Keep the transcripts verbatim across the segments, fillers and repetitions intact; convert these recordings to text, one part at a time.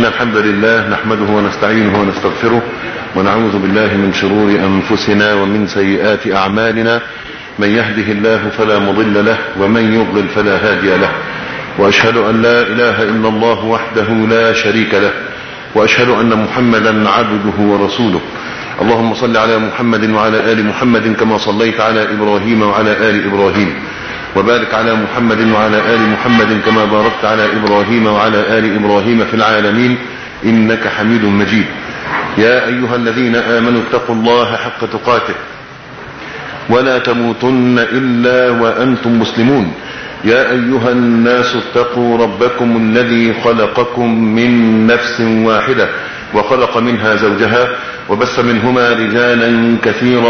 إن الحمد لله نحمده ونستعينه ونستغفره ونعوذ بالله من شرور أنفسنا ومن سيئات أعمالنا. من يهده الله فلا مضل له ومن يضلل فلا هادي له، وأشهد أن لا إله إلا الله وحده لا شريك له، وأشهد أن محمدا عبده ورسوله. اللهم صل على محمد وعلى آل محمد كما صليت على إبراهيم وعلى آل إبراهيم، وبارك على محمد وعلى آل محمد كما باركت على إبراهيم وعلى آل إبراهيم في العالمين إنك حميد مجيد. يا أيها الذين آمنوا اتقوا الله حق تقاته ولا تموتن إلا وأنتم مسلمون. يا أيها الناس اتقوا ربكم الذي خلقكم من نفس واحدة وخلق منها زوجها وبث منهما رجالا كثيرا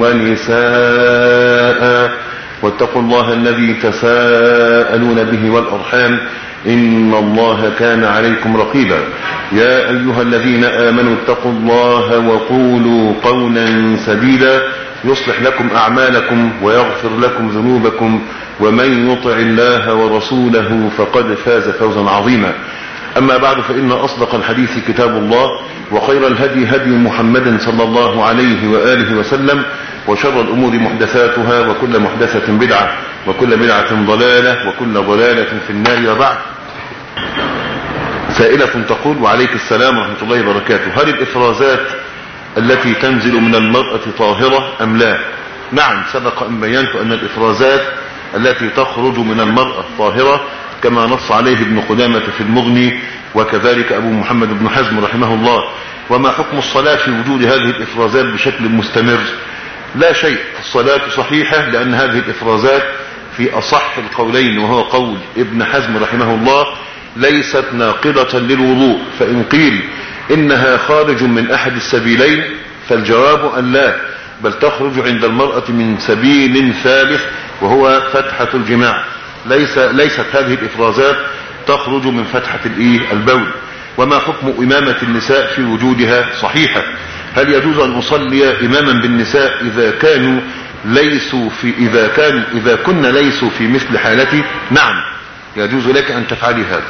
ونساء، واتقوا الله الذي تساءلون به والأرحام إن الله كان عليكم رقيبا. يا أيها الذين آمنوا اتقوا الله وقولوا قولا سديدا يصلح لكم أعمالكم ويغفر لكم ذنوبكم، ومن يطع الله ورسوله فقد فاز فوزا عظيما. أما بعد، فإن أصدق الحديث كتاب الله، وخير الهدي هدي محمد صلى الله عليه وآله وسلم، وشر الأمور محدثاتها، وكل محدثة بدعة، وكل بدعة ضلالة، وكل ضلالة في النار. وبعد، سائلة تقول: وعليك السلام ورحمة الله وبركاته، هل الإفرازات التي تنزل من المرأة طاهرة أم لا؟ نعم، سبق أن بينت أن الإفرازات التي تخرج من المرأة طاهرة كما نص عليه ابن قدامة في المغني، وكذلك أبو محمد بن حزم رحمه الله. وما حكم الصلاة في وجود هذه الإفرازات بشكل مستمر؟ لا شيء، الصلاة صحيحة، لأن هذه الإفرازات في أصح القولين وهو قول ابن حزم رحمه الله ليست ناقضة للوضوء. فإن قيل إنها خارج من أحد السبيلين فالجواب أن لا، بل تخرج عند المرأة من سبيل ثالث وهو فتحة الجماع. ليس ليست هذه الإفرازات تخرج من فتحة البول. وما حكم إمامة النساء في وجودها؟ صحيحة. هل يجوز أن أصلي إماما بالنساء إذا كانوا ليسوا في إذا كان إذا كنا ليسوا في مثل حالتي؟ نعم، يجوز لك أن تفعلي هذا.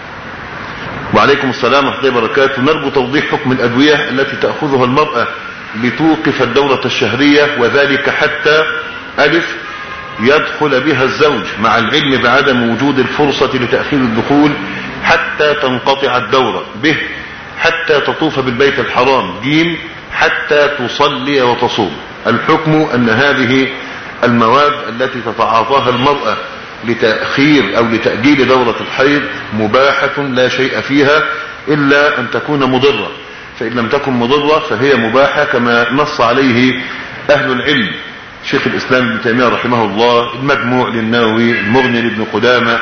وعليكم السلام ورحمة الله وبركاته. نرجو توضيح حكم الأدوية التي تأخذها المرأة لتوقف الدورة الشهرية، وذلك حتى ألف يدخل بها الزوج، مع العلم بعدم وجود الفرصة لتأخير الدخول حتى تنقطع الدورة، به حتى تطوف بالبيت الحرام، جيم حتى تصلي وتصوم. الحكم أن هذه المواد التي تتعاطاها المرأة لتأخير أو لتأجيل دورة الحيض مباحة لا شيء فيها إلا أن تكون مضرة، فإن لم تكن مضرة فهي مباحة كما نص عليه أهل العلم، شيخ الإسلام ابن تيمية رحمه الله، المجموع للنووي، المغني لابن قدامة،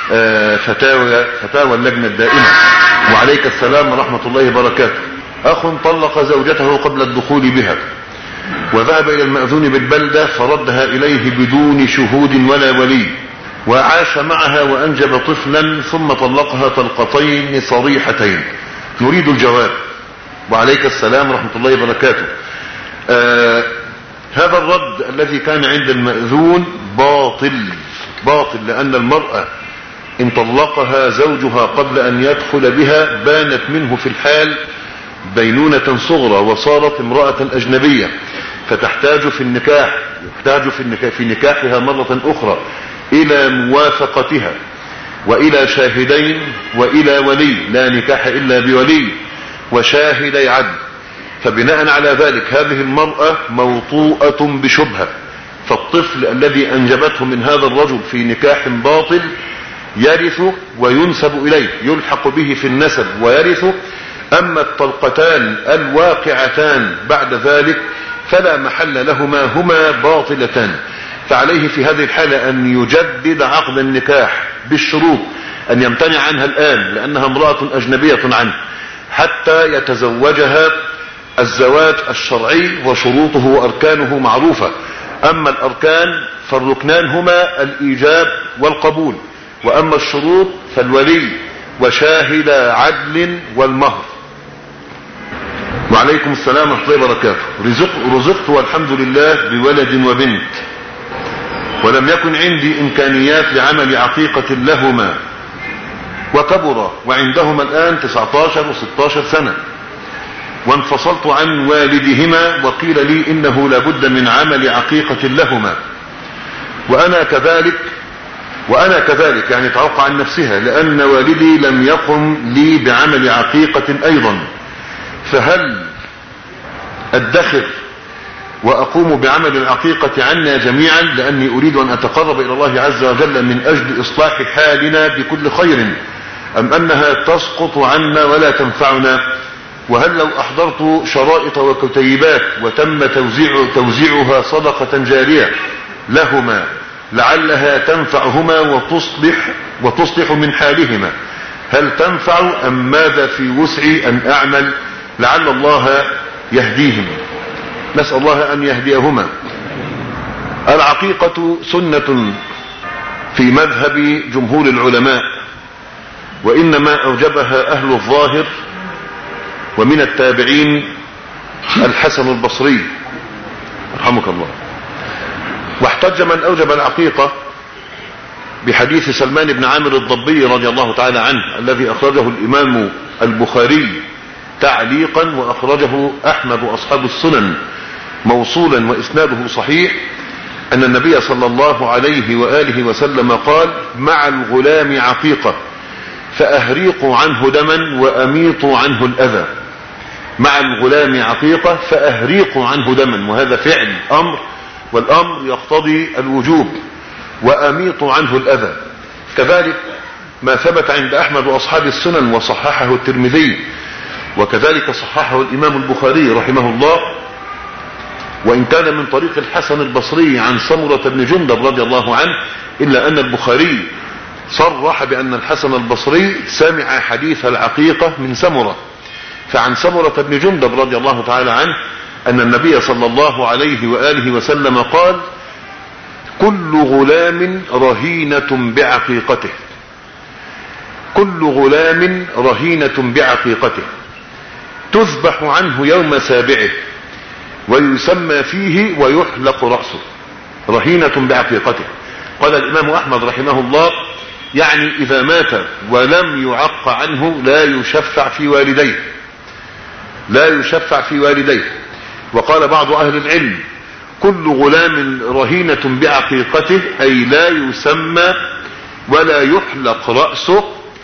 فتاوى فتاوى اللجنة الدائمة. وعليك السلام ورحمة الله وبركاته. أخ طلق زوجته قبل الدخول بها وذهب إلى المأذون بالبلدة فردها إليه بدون شهود ولا ولي، وعاش معها وأنجب طفلا ثم طلقها طلقتين صريحتين. نريد الجواب. وعليك السلام ورحمة الله وبركاته. آه هذا الرد الذي كان عند المأذون باطل باطل لأن المرأة إن طلقها زوجها قبل أن يدخل بها بانت منه في الحال بينونة صغرى وصارت امرأة أجنبية، فتحتاج في النكاح تحتاج في, النكاح في نكاحها مرة أخرى إلى موافقتها وإلى شاهدين وإلى ولي، لا نكاح إلا بولي وشاهدي عدل. فبناء على ذلك هذه المرأة موطوءة بشبهة، فالطفل الذي أنجبته من هذا الرجل في نكاح باطل يرث وينسب إليه، يلحق به في النسب ويرث. أما الطلقتان الواقعتان بعد ذلك فلا محل لهما، هما باطلتان. فعليه في هذه الحالة أن يجدد عقد النكاح بالشروط، أن يمتنع عنها الآن لأنها امرأة أجنبية عنه حتى يتزوجها الزواج الشرعي، وشروطه وأركانه معروفة. أما الأركان فالركنان هما الإيجاب والقبول، وأما الشروط فالولي وشاهد عدل والمهر. وعليكم السلام ورحمة الله وبركاته. رزقت والحمد لله بولد وبنت، ولم يكن عندي إمكانيات لعمل عقيقة لهما، وكبر وعندهما الآن تسعة عشر وستة عشر سنة، وانفصلت عن والدهما وقيل لي إنه لابد من عمل عقيقة لهما، وأنا كذلك وأنا كذلك يعني توقع عن نفسها، لأن والدي لم يقم لي بعمل عقيقة أيضا، فهل أدخر وأقوم بعمل العقيقة عنا جميعا، لأني أريد أن أتقرب إلى الله عز وجل من أجل إصلاح حالنا بكل خير، أم أنها تسقط عنا ولا تنفعنا؟ وهل لو أحضرت شرائط وكتيبات وتم توزيع توزيعها صدقة جارية لهما لعلها تنفعهما وتصلح وتصلح من حالهما، هل تنفع أم ماذا في وسعي أن أعمل لعل الله يهديهم؟ نسأل الله أن يهديهما. العقيقة سنة في مذهب جمهور العلماء، وإنما أوجبها أهل الظاهر ومن التابعين الحسن البصري رحمك الله. واحتج من أوجب العقيقة بحديث سلمان بن عامر الضبي رضي الله تعالى عنه الذي أخرجه الإمام البخاري تعليقا وأخرجه أحمد وأصحاب السنن موصولا وإسناده صحيح، أن النبي صلى الله عليه وآله وسلم قال: مع الغلام عقيقة فأهريقوا عنه دما وأميطوا عنه الأذى. مع الغلام عقيقة فأهريقوا عنه دما، وهذا فعل أمر، والأمر يقتضي الوجوب، وأميطوا عنه الأذى. كذلك ما ثبت عند أحمد وأصحاب السنن وصححه الترمذي، وكذلك صححه الإمام البخاري رحمه الله، وإن كان من طريق الحسن البصري عن سمرة بن جندب رضي الله عنه، إلا أن البخاري صرح بأن الحسن البصري سمع حديث العقيقة من سمرة. فعن سمرة بن جندب رضي الله تعالى عنه أن النبي صلى الله عليه وآله وسلم قال: كل غلام رهينة بعقيقته، كل غلام رهينة بعقيقته تذبح عنه يوم سابعه ويسمى فيه ويحلق رأسه. رهينة بعقيقته. قال الإمام أحمد رحمه الله: يعني إذا مات ولم يعق عنه لا يشفع في والديه، لا يشفع في والديه. وقال بعض أهل العلم: كل غلام رهينة بعقيقته، أي لا يسمى ولا يحلق رأسه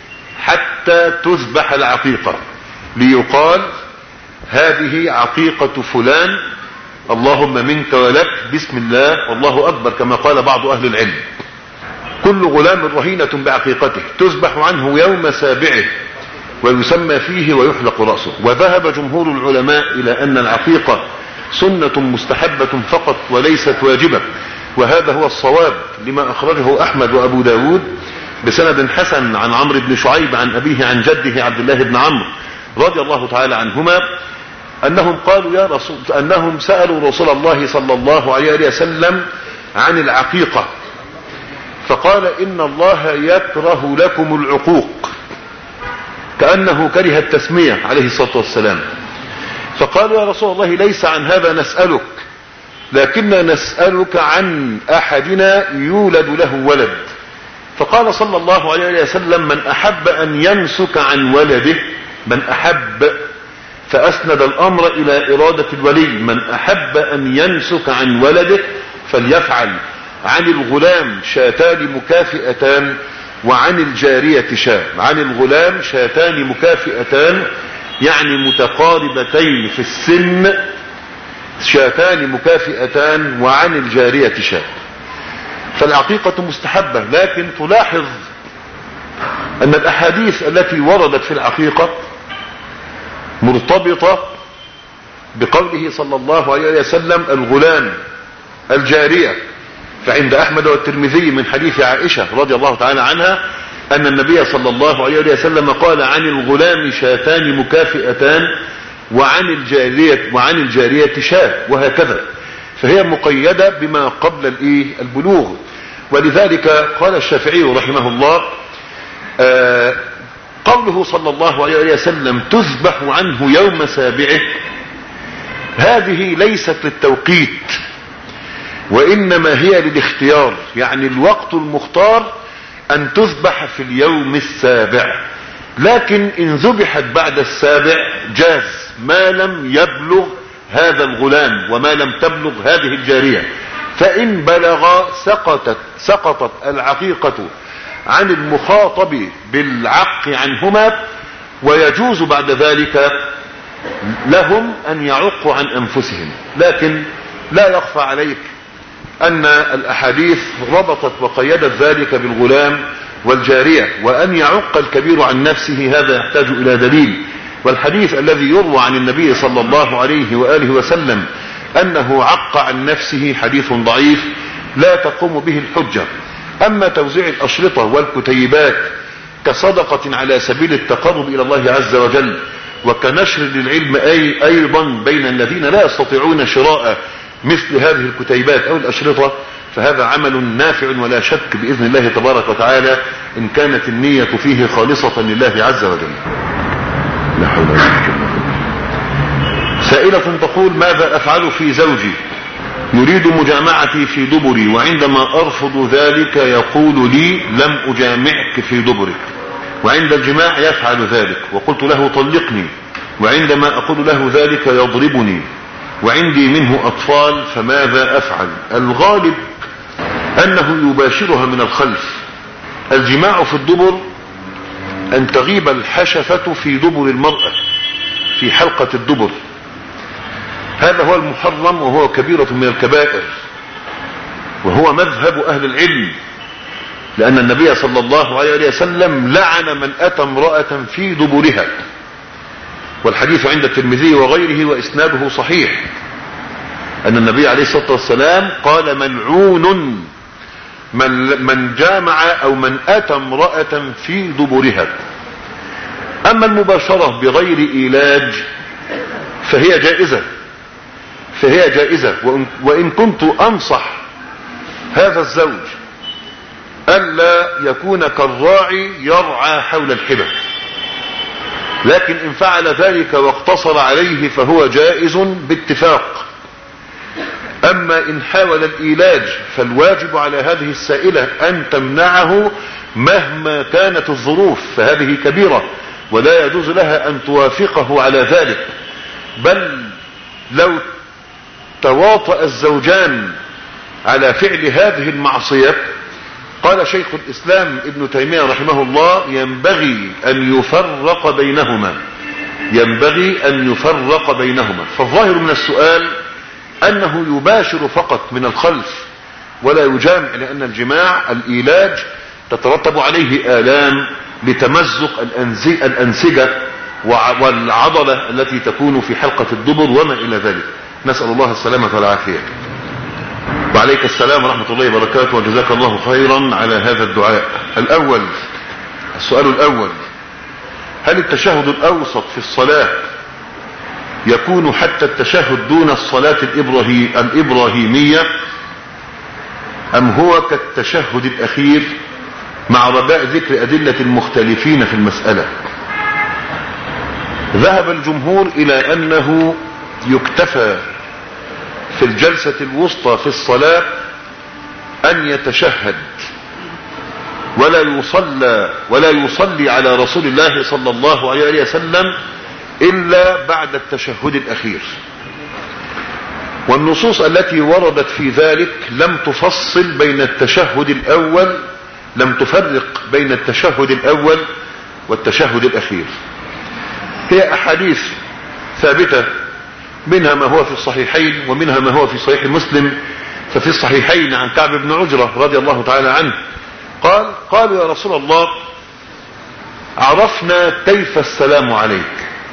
حتى تذبح العقيقة، ليقال: هذه عقيقة فلان، اللهم منك ولك، بسم الله والله أكبر، كما قال بعض أهل العلم. كل غلام رهينة بعقيقته تذبح عنه يوم سابعه ويسمى فيه ويحلق رأسه. وذهب جمهور العلماء إلى أن العقيقة سنة مستحبة فقط وليست واجبة، وهذا هو الصواب لما أخرجه أحمد وأبو داود بسند حسن عن عمرو بن شعيب عن أبيه عن جده عبد الله بن عمرو رضي الله تعالى عنهما أنهم قالوا يا رسول أنهم سألوا رسول الله صلى الله عليه وسلم عن العقيقة، فقال: إن الله يكره لكم العقوق، كأنه كره التسمية عليه الصلاة والسلام. فقالوا: يا رسول الله ليس عن هذا نسألك، لكننا نسألك عن أحدنا يولد له ولد. فقال صلى الله عليه وسلم: من أحب أن يمسك عن ولده، من أحب، فأسند الأمر إلى إرادة الولي، من أحب أن يمسك عن ولده فليفعل. عن الغلام شاتان مكافئتان وعن الجارية شاة. عن الغلام شاتان مكافئتان يعني متقاربتين في السن، شاتان مكافئتان، وعن الجارية شاة. فالعقيقة مستحبة، لكن تلاحظ أن الأحاديث التي وردت في العقيقة مرتبطة بقوله صلى الله عليه وسلم: الغلام، الجارية. فعند أحمد والترمذي من حديث عائشة رضي الله تعالى عنها أن النبي صلى الله عليه وسلم قال: عن الغلام شاتان مكافئتان وعن الجارية وعن الجارية شاة، وهكذا. فهي مقيدة بما قبل الايه البلوغ. ولذلك قال الشافعي رحمه الله: آه قوله صلى الله عليه وسلم تذبح عنه يوم سابعه، هذه ليست للتوقيت، وإنما هي للاختيار. يعني الوقت المختار ان تذبح في اليوم السابع، لكن ان ذبحت بعد السابع جاز ما لم يبلغ هذا الغلام وما لم تبلغ هذه الجارية. فان بلغ سقطت سقطت العقيقة عن المخاطب بالعق عنهما، ويجوز بعد ذلك لهم ان يعقوا عن انفسهم. لكن لا يخفى عليك ان الاحاديث ربطت وقيدت ذلك بالغلام والجارية، وان يعق الكبير عن نفسه هذا يحتاج الى دليل. والحديث الذي يروى عن النبي صلى الله عليه وآله وسلم انه عق عن نفسه حديث ضعيف لا تقوم به الحجة. اما توزيع الاشرطة والكتيبات كصدقة على سبيل التقرب الى الله عز وجل وكنشر للعلم أي ايضا بين الذين لا يستطيعون شراء مثل هذه الكتيبات او الاشرطة، فهذا عمل نافع ولا شك باذن الله تبارك وتعالى ان كانت النية فيه خالصة لله عز وجل. لا حول ولا قوة الا بالله. سائلة تقول: ماذا افعل في زوجي يريد مجامعتي في دبري، وعندما ارفض ذلك يقول لي لم اجامعك في دبرك، وعند الجماع يفعل ذلك وقلت له طلقني، وعندما اقول له ذلك يضربني، وعندي منه اطفال، فماذا افعل؟ الغالب انه يباشرها من الخلف. الجماع في الدبر ان تغيب الحشفة في دبر المرأة في حلقة الدبر، هذا هو المحرم وهو كبيرة من الكبائر، وهو مذهب اهل العلم، لان النبي صلى الله عليه وسلم لعن من اتى امرأة في دبرها، والحديث عند الترمذي وغيره واسناده صحيح ان النبي عليه الصلاة والسلام قال: ملعون من, من جامع او من اتى امرأة في دبرها. اما المباشرة بغير ايلاج فهي جائزة فهي جائزة وإن, وإن كنت انصح هذا الزوج الا يكون كالراعي يرعى حول الحبة، لكن ان فعل ذلك واقتصر عليه فهو جائز باتفاق. اما ان حاول الايلاج فالواجب على هذه السائلة ان تمنعه مهما كانت الظروف، فهذه كبيرة ولا يجوز لها ان توافقه على ذلك. بل لو تواطأ الزوجان على فعل هذه المعصية، قال شيخ الاسلام ابن تيمية رحمه الله: ينبغي ان يفرق بينهما ينبغي ان يفرق بينهما فالظاهر من السؤال انه يباشر فقط من الخلف ولا يجامع، لان الجماع الايلاج تترتب عليه آلام لتمزق الانسجة والعضلة التي تكون في حلقة الدبر وما الى ذلك. نسأل الله السلامة والعافية. وعليك السلام ورحمة الله وبركاته، وجزاك الله خيرا على هذا الدعاء. الاول السؤال الاول: هل التشهد الاوسط في الصلاة يكون حتى التشهد دون الصلاة الإبراهي الإبراهيمية، أم هو كالتشهد الأخير مع رجاء ذكر أدلة المختلفين في المسألة؟ ذهب الجمهور إلى أنه يكتفى في الجلسة الوسطى في الصلاة أن يتشهد ولا يصلى ولا يصلي على رسول الله صلى الله عليه وسلم إلا بعد التشهد الأخير. والنصوص التي وردت في ذلك لم تفصل بين التشهد الأول لم تفرق بين التشهد الأول والتشهد الأخير. هي أحاديث ثابتة، منها ما هو في الصحيحين ومنها ما هو في صحيح مسلم. ففي الصحيحين عن كعب بن عجرة رضي الله تعالى عنه قال: قالوا يا رسول الله عرفنا كيف السلام عليك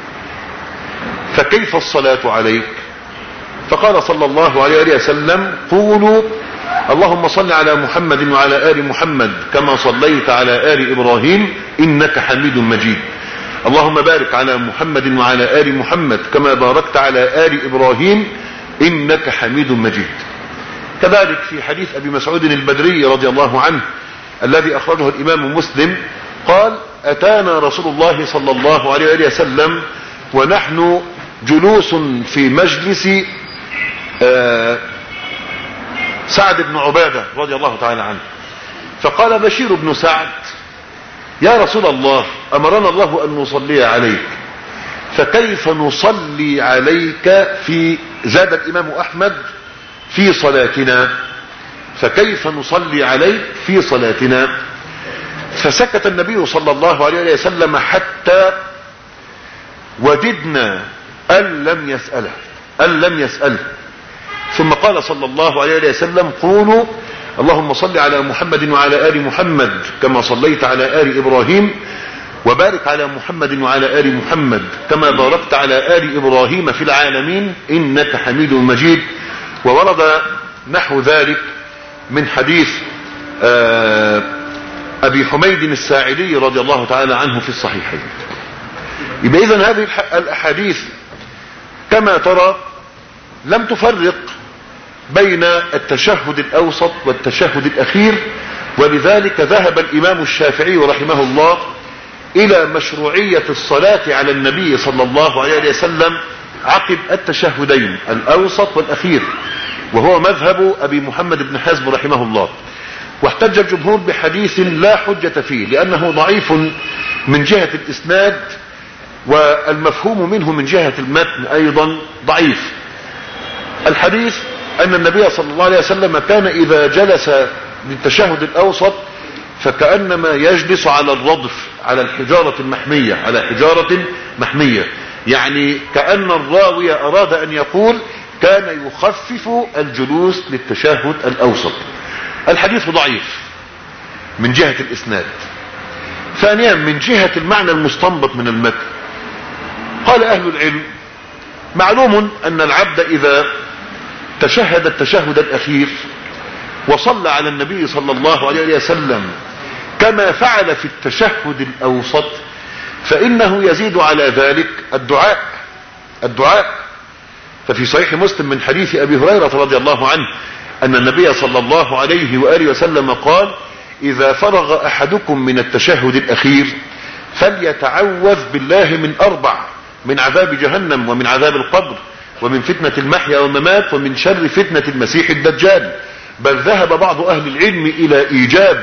فكيف الصلاة عليك؟ فقال صلى الله عليه وسلم: قولوا اللهم صل على محمد وعلى آل محمد كما صليت على آل إبراهيم إنك حميد مجيد، اللهم بارك على محمد وعلى آل محمد كما باركت على آل إبراهيم إنك حميد مجيد. كذلك في حديث أبي مسعود البدري رضي الله عنه الذي أخرجه الإمام مسلم قال: أتانا رسول الله صلى الله عليه وسلم ونحن جلوس في مجلس سعد بن عبادة رضي الله تعالى عنه، فقال بشير بن سعد يا رسول الله أمرنا الله أن نصلي عليك، فكيف نصلي عليك في زاد الإمام أحمد في صلاتنا، فكيف نصلي عليك في صلاتنا؟ فسكت النبي صلى الله عليه وسلم حتى وددنا أن لم يسأله أن لم يسأله ثم قال صلى الله عليه وسلم قولوا اللهم صل على محمد وعلى آل محمد كما صليت على آل إبراهيم وبارك على محمد وعلى آل محمد كما باركت على آل إبراهيم في العالمين إنك حميد مجيد. وورد نحو ذلك من حديث أبي حميد الساعدي رضي الله تعالى عنه في الصحيحين. يبقى إذن هذه الأحاديث كما ترى لم تفرق بين التشهد الأوسط والتشهد الأخير، ولذلك ذهب الإمام الشافعي رحمه الله إلى مشروعية الصلاة على النبي صلى الله عليه وسلم عقب التشهدين الأوسط والأخير، وهو مذهب أبي محمد بن حزم رحمه الله. واحتج الجمهور بحديث لا حجة فيه لأنه ضعيف من جهة الإسناد، والمفهوم منه من جهة المتن أيضا ضعيف. الحديث أن النبي صلى الله عليه وسلم كان إذا جلس للتشهد الأوسط فكأنما يجلس على الرضف، على الحجارة المحمية، على حجارة محمية، يعني كأن الراوي أراد أن يقول كان يخفف الجلوس للتشهد الأوسط. الحديث ضعيف من جهة الإسناد. ثانيا من جهة المعنى المستنبط من المتن، قال أهل العلم معلوم أن العبد إذا تشهد التشهد الأخير وصلى على النبي صلى الله عليه وسلم كما فعل في التشهد الأوسط فإنه يزيد على ذلك الدعاء الدعاء ففي صحيح مسلم من حديث أبي هريرة رضي الله عنه أن النبي صلى الله عليه وآله وسلم قال إذا فرغ أحدكم من التشهد الأخير فليتعوذ بالله من أربع: من عذاب جهنم ومن عذاب القبر ومن فتنة المحيا والممات ومن شر فتنة المسيح الدجال. بل ذهب بعض أهل العلم إلى إيجاب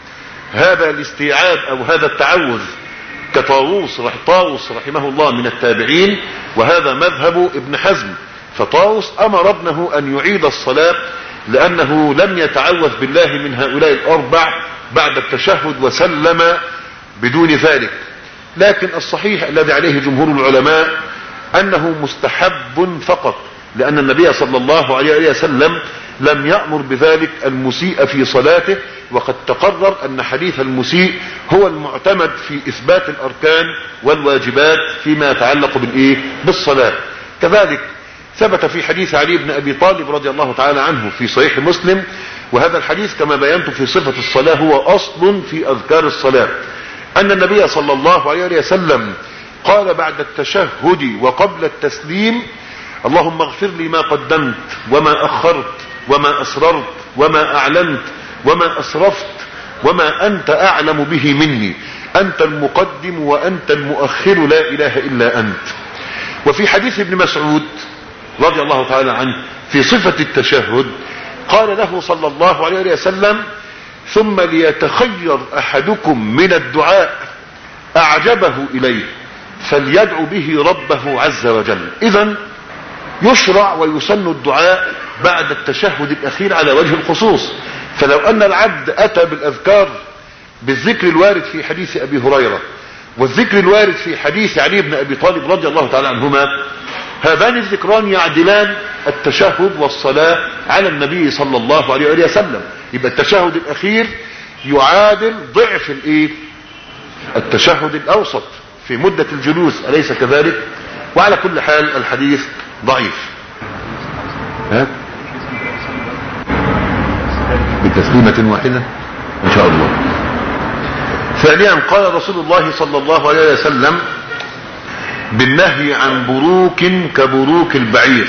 هذا الاستيعاب أو هذا التعوذ كطاووس رح طاووس رحمه الله من التابعين، وهذا مذهب ابن حزم. فطاووس أمر ابنه أن يعيد الصلاة لأنه لم يتعوذ بالله من هؤلاء الأربع بعد التشهد وسلم بدون ذلك. لكن الصحيح الذي عليه جمهور العلماء أنه مستحب فقط، لأن النبي صلى الله عليه وسلم لم يأمر بذلك المسيء في صلاته، وقد تقرر أن حديث المسيء هو المعتمد في إثبات الأركان والواجبات فيما يتعلق بالإيه؟ بالصلاة. كذلك ثبت في حديث علي بن أبي طالب رضي الله تعالى عنه في صحيح مسلم، وهذا الحديث كما بينت في صفة الصلاة هو أصل في أذكار الصلاة، أن النبي صلى الله عليه وسلم قال بعد التشهد وقبل التسليم: اللهم اغفر لي ما قدمت وما أخرت وما أسررت وما أعلنت وما أسرفت وما أنت أعلم به مني، أنت المقدم وأنت المؤخر لا إله إلا أنت. وفي حديث ابن مسعود رضي الله تعالى عنه في صفة التشهد قال له صلى الله عليه وسلم: ثم ليتخير أحدكم من الدعاء أعجبه إليه فليدعو به ربه عز وجل. إذن يشرع ويسن الدعاء بعد التشهد الأخير على وجه الخصوص. فلو أن العبد أتى بالأذكار بالذكر الوارد في حديث أبي هريرة والذكر الوارد في حديث علي بن أبي طالب رضي الله تعالى عنهما، هذان الذكران يعدلان التشهد والصلاة على النبي صلى الله عليه وسلم. يبقى التشهد الأخير يعادل ضعف الايه؟ التشهد الأوسط في مدة الجلوس، أليس كذلك؟ وعلى كل حال الحديث ضعيف. ها؟ بتسليمة واحدة إن شاء الله. ثانيا قال رسول الله صلى الله عليه وسلم بالنهي عن بروك كبروك البعير،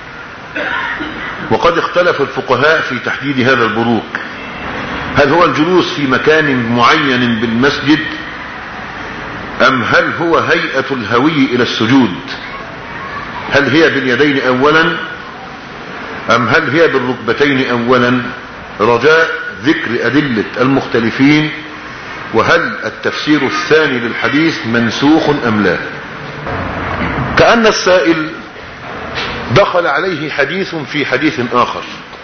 وقد اختلف الفقهاء في تحديد هذا البروك. هل هو الجلوس في مكان معين بالمسجد، أم هل هو هيئة الهوي إلى السجود؟ هل هي باليدين أولا أم هل هي بالركبتين أولا؟ رجاء ذكر أدلة المختلفين، وهل التفسير الثاني للحديث منسوخ أم لا. كأن السائل دخل عليه حديث في حديث آخر،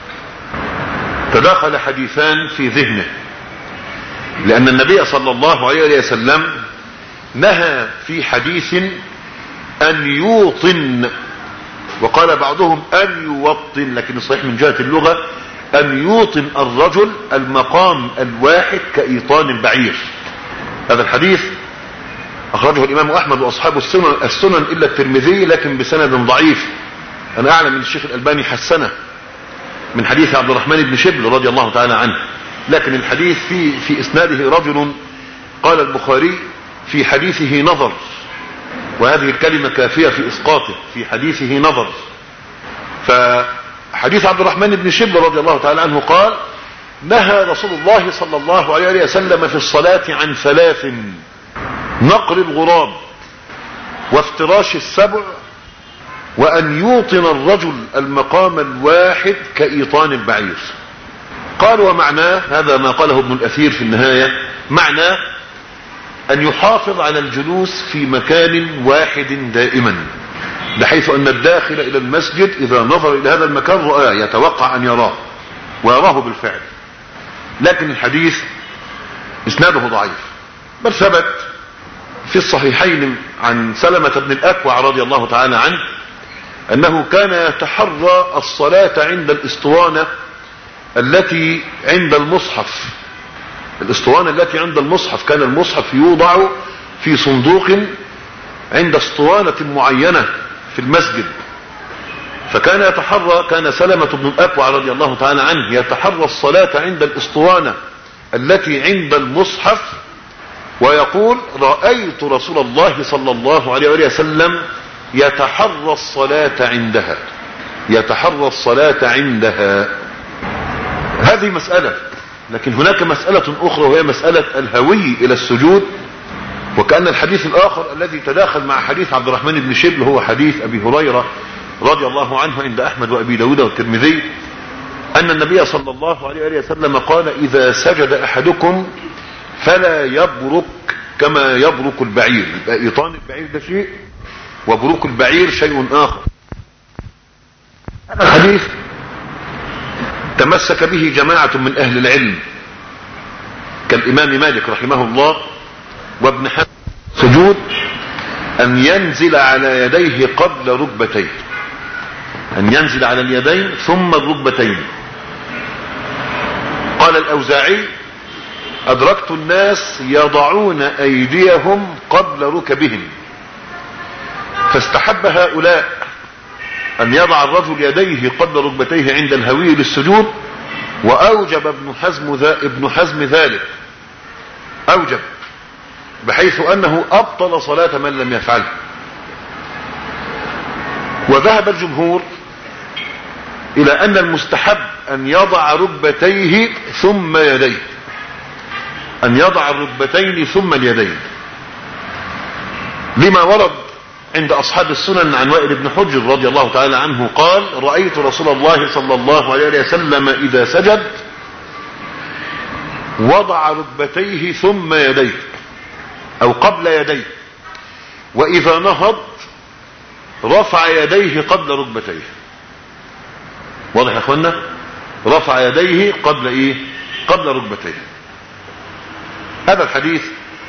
تداخل حديثان في ذهنه، لأن النبي صلى الله عليه وسلم نهى في حديث أن يوطن، وقال بعضهم أن يوطن، لكن الصحيح من جهة اللغة أن يوطن الرجل المقام الواحد كإيطان البعير. هذا الحديث أخرجه الإمام أحمد وأصحاب السنن, السنن إلا الترمذي، لكن بسند ضعيف. أنا أعلم من الشيخ الألباني حسنه من حديث عبد الرحمن بن شبل رضي الله تعالى عنه، لكن الحديث في, في إسناده رجل قال البخاري في حديثه نظر، وهذه الكلمة كافية في إسقاطه، في حديثه نظر. فحديث عبد الرحمن بن شبل رضي الله تعالى عنه قال نهى رسول الله صلى الله عليه وسلم في الصلاة عن ثلاث: نقر الغراب، وافتراش السبع، وأن يوطن الرجل المقام الواحد كإيطان البعير. قال ومعناه، هذا ما قاله ابن الأثير في النهاية، معناه أن يحافظ على الجلوس في مكان واحد دائما، بحيث أن الداخل إلى المسجد إذا نظر إلى هذا المكان رآه، يتوقع أن يراه ويراه بالفعل. لكن الحديث إسناده ضعيف، بل ثبت في الصحيحين عن سلمة بن الأكوع رضي الله تعالى عنه أنه كان يتحرى الصلاة عند الإسطوانة التي عند المصحف. الإسطوانة التي عند المصحف، كان المصحف يوضع في صندوق عند اسطوانة معينة في المسجد، فكان يتحرى، كان سلمة بن الأكوع رضي الله تعالى عنه يتحرى الصلاة عند الإسطوانة التي عند المصحف، ويقول رأيت رسول الله صلى الله عليه وسلم يتحرى الصلاة عندها، يتحرى الصلاة عندها. هذه مسألة، لكن هناك مسألة أخرى، وهي مسألة الهوي إلى السجود. وكأن الحديث الآخر الذي تداخل مع حديث عبد الرحمن بن شبل هو حديث أبي هريرة رضي الله عنه عند أحمد وأبي داود والترمذي، أن النبي صلى الله عليه وسلم قال إذا سجد أحدكم فلا يبرك كما يبرك البعير. يبقى إيطان البعير ده شيء، وبروك البعير شيء آخر. هذا الحديث تمسك به جماعة من أهل العلم كالإمام مالك رحمه الله وابن حزم. سجود أن ينزل على يديه قبل ركبتيه، أن ينزل على اليدين ثم الركبتين. قال الأوزاعي أدركت الناس يضعون أيديهم قبل ركبهم، فاستحب هؤلاء أن يضع الرجل يديه قبل ركبتيه عند الهوي للسجود، وأوجب ابن حزم, ذا ابن حزم ذلك، أوجب بحيث أنه أبطل صلاة من لم يفعله. وذهب الجمهور إلى أن المستحب أن يضع ركبتيه ثم يديه، أن يضع الركبتين ثم اليدين، لما ورد عند أصحاب السنن عن وائل بن حجر رضي الله تعالى عنه قال رأيت رسول الله صلى الله عليه وسلم إذا سجد وضع ركبتيه ثم يديه أو قبل يديه، وإذا نهض رفع يديه قبل ركبتيه. واضح يا أخوانا؟ رفع يديه قبل إيه؟ قبل ركبتيه. هذا الحديث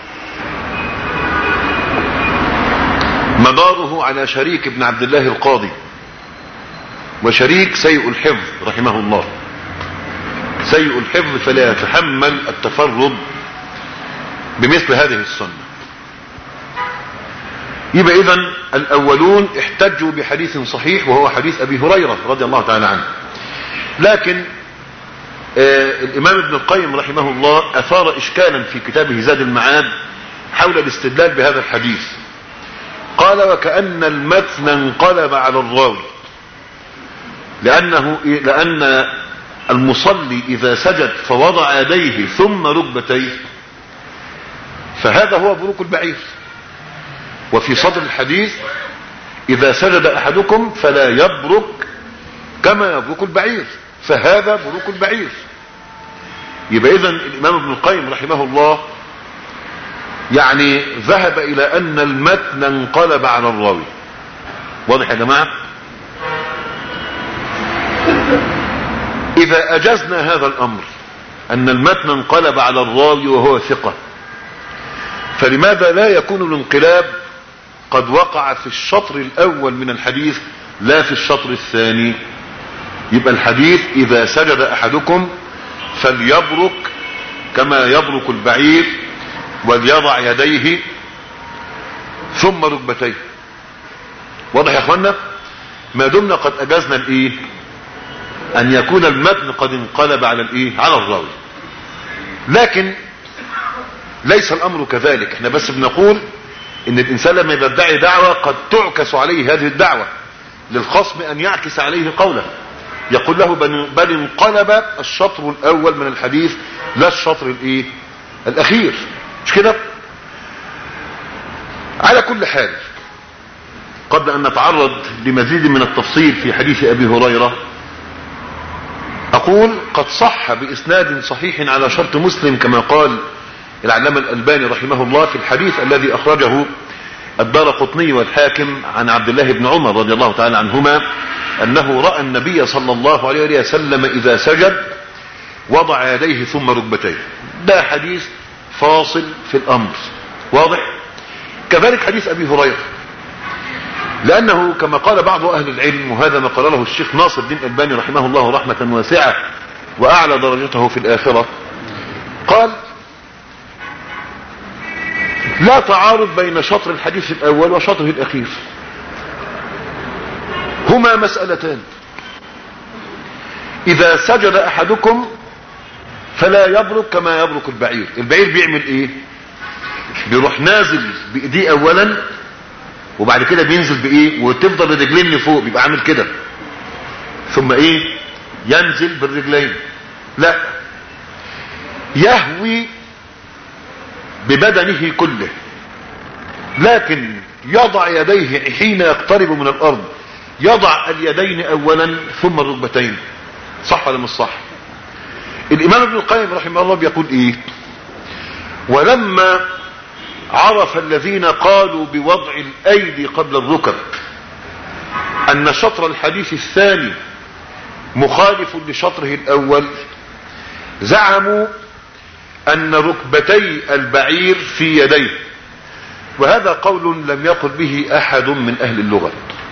مداره على شريك بن عبد الله القاضي، وشريك سيء الحفظ رحمه الله، سيء الحفظ فلا يتحمل التفرد بمثل هذه السنة. يبقى إذن الأولون احتجوا بحديث صحيح وهو حديث أبي هريرة رضي الله تعالى عنه، لكن آه الإمام ابن القيم رحمه الله أثار إشكالا في كتابه زاد المعاد حول الاستدلال بهذا الحديث. قال وكأن المتن انقلب على الراوي، لأنه لأن المصلي إذا سجد فوضع يديه ثم ركبتيه فهذا هو بروك البعير، وفي صدر الحديث إذا سجد أحدكم فلا يبرك كما يبرك البعير، فهذا بروك البعير. يبقى اذا الامام ابن القيم رحمه الله يعني ذهب الى ان المتن انقلب على الراوي. واضح يا جماعة؟ اذا اجزنا هذا الامر ان المتن انقلب على الراوي وهو ثقة، فلماذا لا يكون الانقلاب قد وقع في الشطر الاول من الحديث لا في الشطر الثاني؟ يبقى الحديث اذا سجد احدكم فليبرك كما يبرك البعير وليضع يديه ثم ركبتيه. واضح يا اخوانا؟ ما دمنا قد اجزنا الايه ان يكون المتن قد انقلب على الايه على الراوي. لكن ليس الامر كذلك، احنا بس بنقول ان الانسان لما يدعي دعوة قد تعكس عليه هذه الدعوة للخصم ان يعكس عليه قوله، يقول له بل انقلب الشطر الاول من الحديث لا الشطر الايه الاخير، مش كده؟ على كل حال قبل ان نتعرض لمزيد من التفصيل في حديث ابي هريرة اقول قد صح باسناد صحيح على شرط مسلم كما قال العلامة الألباني رحمه الله في الحديث الذي اخرجه الدارقطني والحاكم عن عبد الله بن عمر رضي الله تعالى عنهما انه رأى النبي صلى الله عليه وسلم اذا سجد وضع يديه ثم ركبتيه. ده حديث فاصل في الامر. واضح؟ كذلك حديث ابي هريرة، لانه كما قال بعض اهل العلم وهذا ما قال له الشيخ ناصر الدين الألباني رحمه الله رحمة واسعة واعلى درجته في الاخرة، قال لا تعارض بين شطر الحديث الاول وشطره الاخير، هما مسألتان. اذا سجد احدكم فلا يبرك كما يبرك البعير. البعير بيعمل ايه؟ بيروح نازل بايديه اولا وبعد كده بينزل بايه وتفضل الرجلين لفوق، بيبقى عامل كده ثم ايه ينزل بالرجلين. لا، يهوي ببدنه كله، لكن يضع يديه حين يقترب من الارض، يضع اليدين اولا ثم الركبتين. صح ولا مش صح؟ الامام ابن القيم رحمه الله بيقول ايه؟ ولما عرف الذين قالوا بوضع الايدي قبل الركب ان شطر الحديث الثاني مخالف لشطره الاول، زعموا ان ركبتي البعير في يديه، وهذا قول لم يقل به احد من اهل اللغة،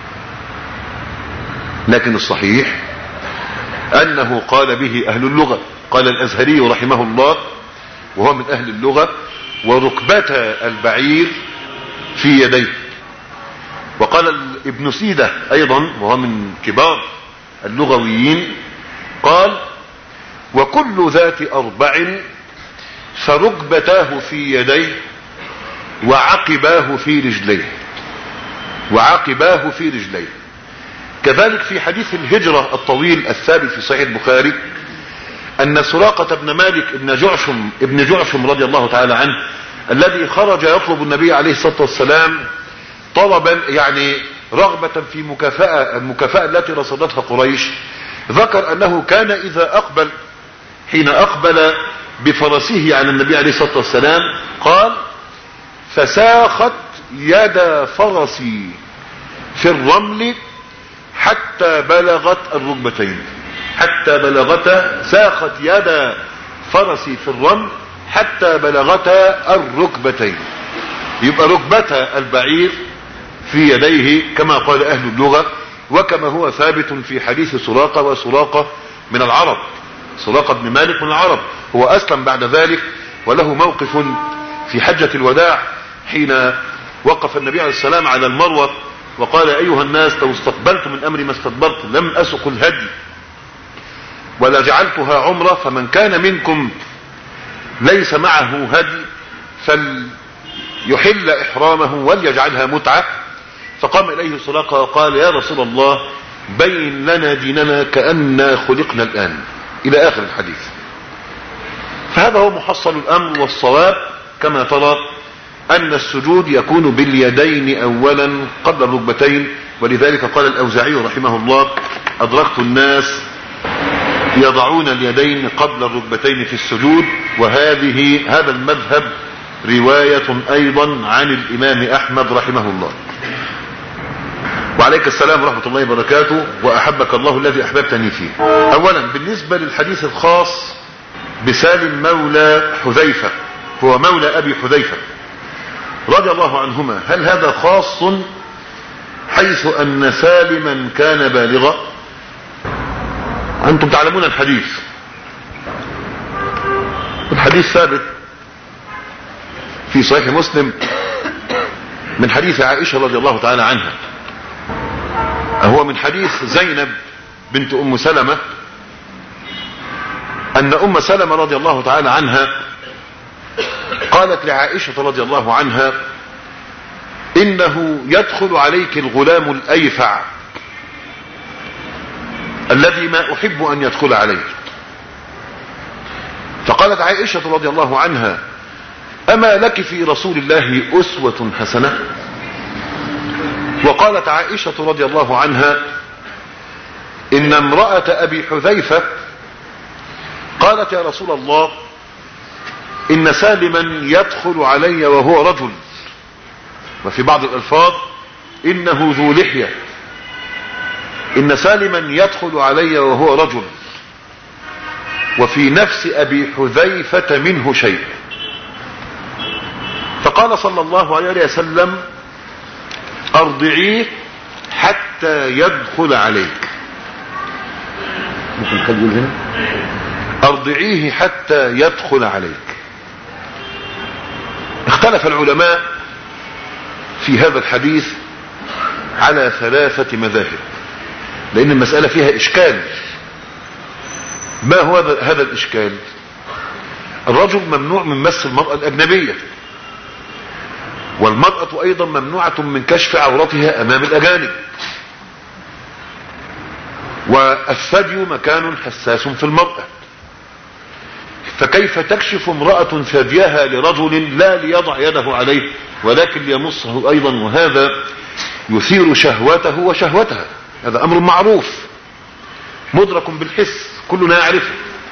لكن الصحيح انه قال به اهل اللغة. قال الازهري رحمه الله وهو من اهل اللغة وركبتا البعير في يديه. وقال ابن سيدة ايضا وهو من كبار اللغويين قال وكل ذات اربع فركبتاه في يديه وعقباه في رجليه، وعقباه في رجليه. كذلك في حديث الهجرة الطويل الثابت في صحيح البخاري ان سراقة بن مالك ابن جعشم ابن جعشم رضي الله تعالى عنه الذي خرج يطلب النبي عليه الصلاة والسلام طلبا يعني رغبة في مكافأة المكافأة التي رصدتها قريش، ذكر انه كان اذا اقبل حين اقبل بفرسه على النبي عليه الصلاة والسلام قال فساخت يد فرسي في الرمل حتى بلغت الركبتين، حتى بلغتا ساخت يد فرسي في الرمل حتى بلغتا الركبتين. يبقى ركبتا البعير في يديه كما قال اهل اللغة، وكما هو ثابت في حديث سراقة، وسراقة من العرب، سراقة بن مالك من العرب، هو اسلم بعد ذلك وله موقف في حجة الوداع حين وقف النبي عليه السلام على المروة وقال ايها الناس لو استقبلت من امري ما استدبرت لم اسق الهدي ولا جعلتها عمرة، فمن كان منكم ليس معه هدي فليحل احرامه وليجعلها متعة. فقام اليه سراقة وقال يا رسول الله بين لنا ديننا كأننا خلقنا الان، الى اخر الحديث. فهذا هو محصل الامر، والصواب كما ترى ان السجود يكون باليدين اولا قبل الركبتين. ولذلك قال الاوزاعي رحمه الله ادركت الناس يضعون اليدين قبل الركبتين في السجود، وهذه هذا المذهب رواية ايضا عن الامام احمد رحمه الله. وعليك السلام ورحمة الله وبركاته، واحبك الله الذي احببتني فيه. اولا بالنسبة للحديث الخاص بسالم مولى حذيفة، هو مولى ابي حذيفة رضي الله عنهما، هل هذا خاص حيث ان سالما كان بالغا؟ انتم تعلمون الحديث، الحديث ثابت في صحيح مسلم من حديث عائشة رضي الله تعالى عنها، هو من حديث زينب بنت ام سلمة ان ام سلمة رضي الله تعالى عنها قالت لعائشة رضي الله عنها: انه يدخل عليك الغلام الايفع الذي ما احب ان يدخل عليك. فقالت عائشة رضي الله عنها: اما لك في رسول الله اسوة حسنة؟ وقالت عائشة رضي الله عنها: ان امرأة ابي حذيفة قالت: يا رسول الله، ان سالما يدخل علي وهو رجل، وفي بعض الالفاظ انه ذو لحية، ان سالما يدخل علي وهو رجل، وفي نفس ابي حذيفة منه شيء. فقال صلى الله عليه وسلم: ارضعيه حتى يدخل عليك. ممكن تقول هنا ارضعيه حتى يدخل عليك. اختلف العلماء في هذا الحديث على ثلاثة مذاهب، لان المسألة فيها اشكال. ما هو هذا الاشكال؟ الرجل ممنوع من مس المرأة الاجنبية، والمرأة ايضا ممنوعة من كشف عورتها امام الاجانب، والثدي مكان حساس في المرأة، فكيف تكشف امرأة ثديها لرجل لا ليضع يده عليه ولكن ليمصه ايضا، وهذا يثير شهوته وشهوتها. هذا امر معروف مدرك بالحس كلنا يعرفه.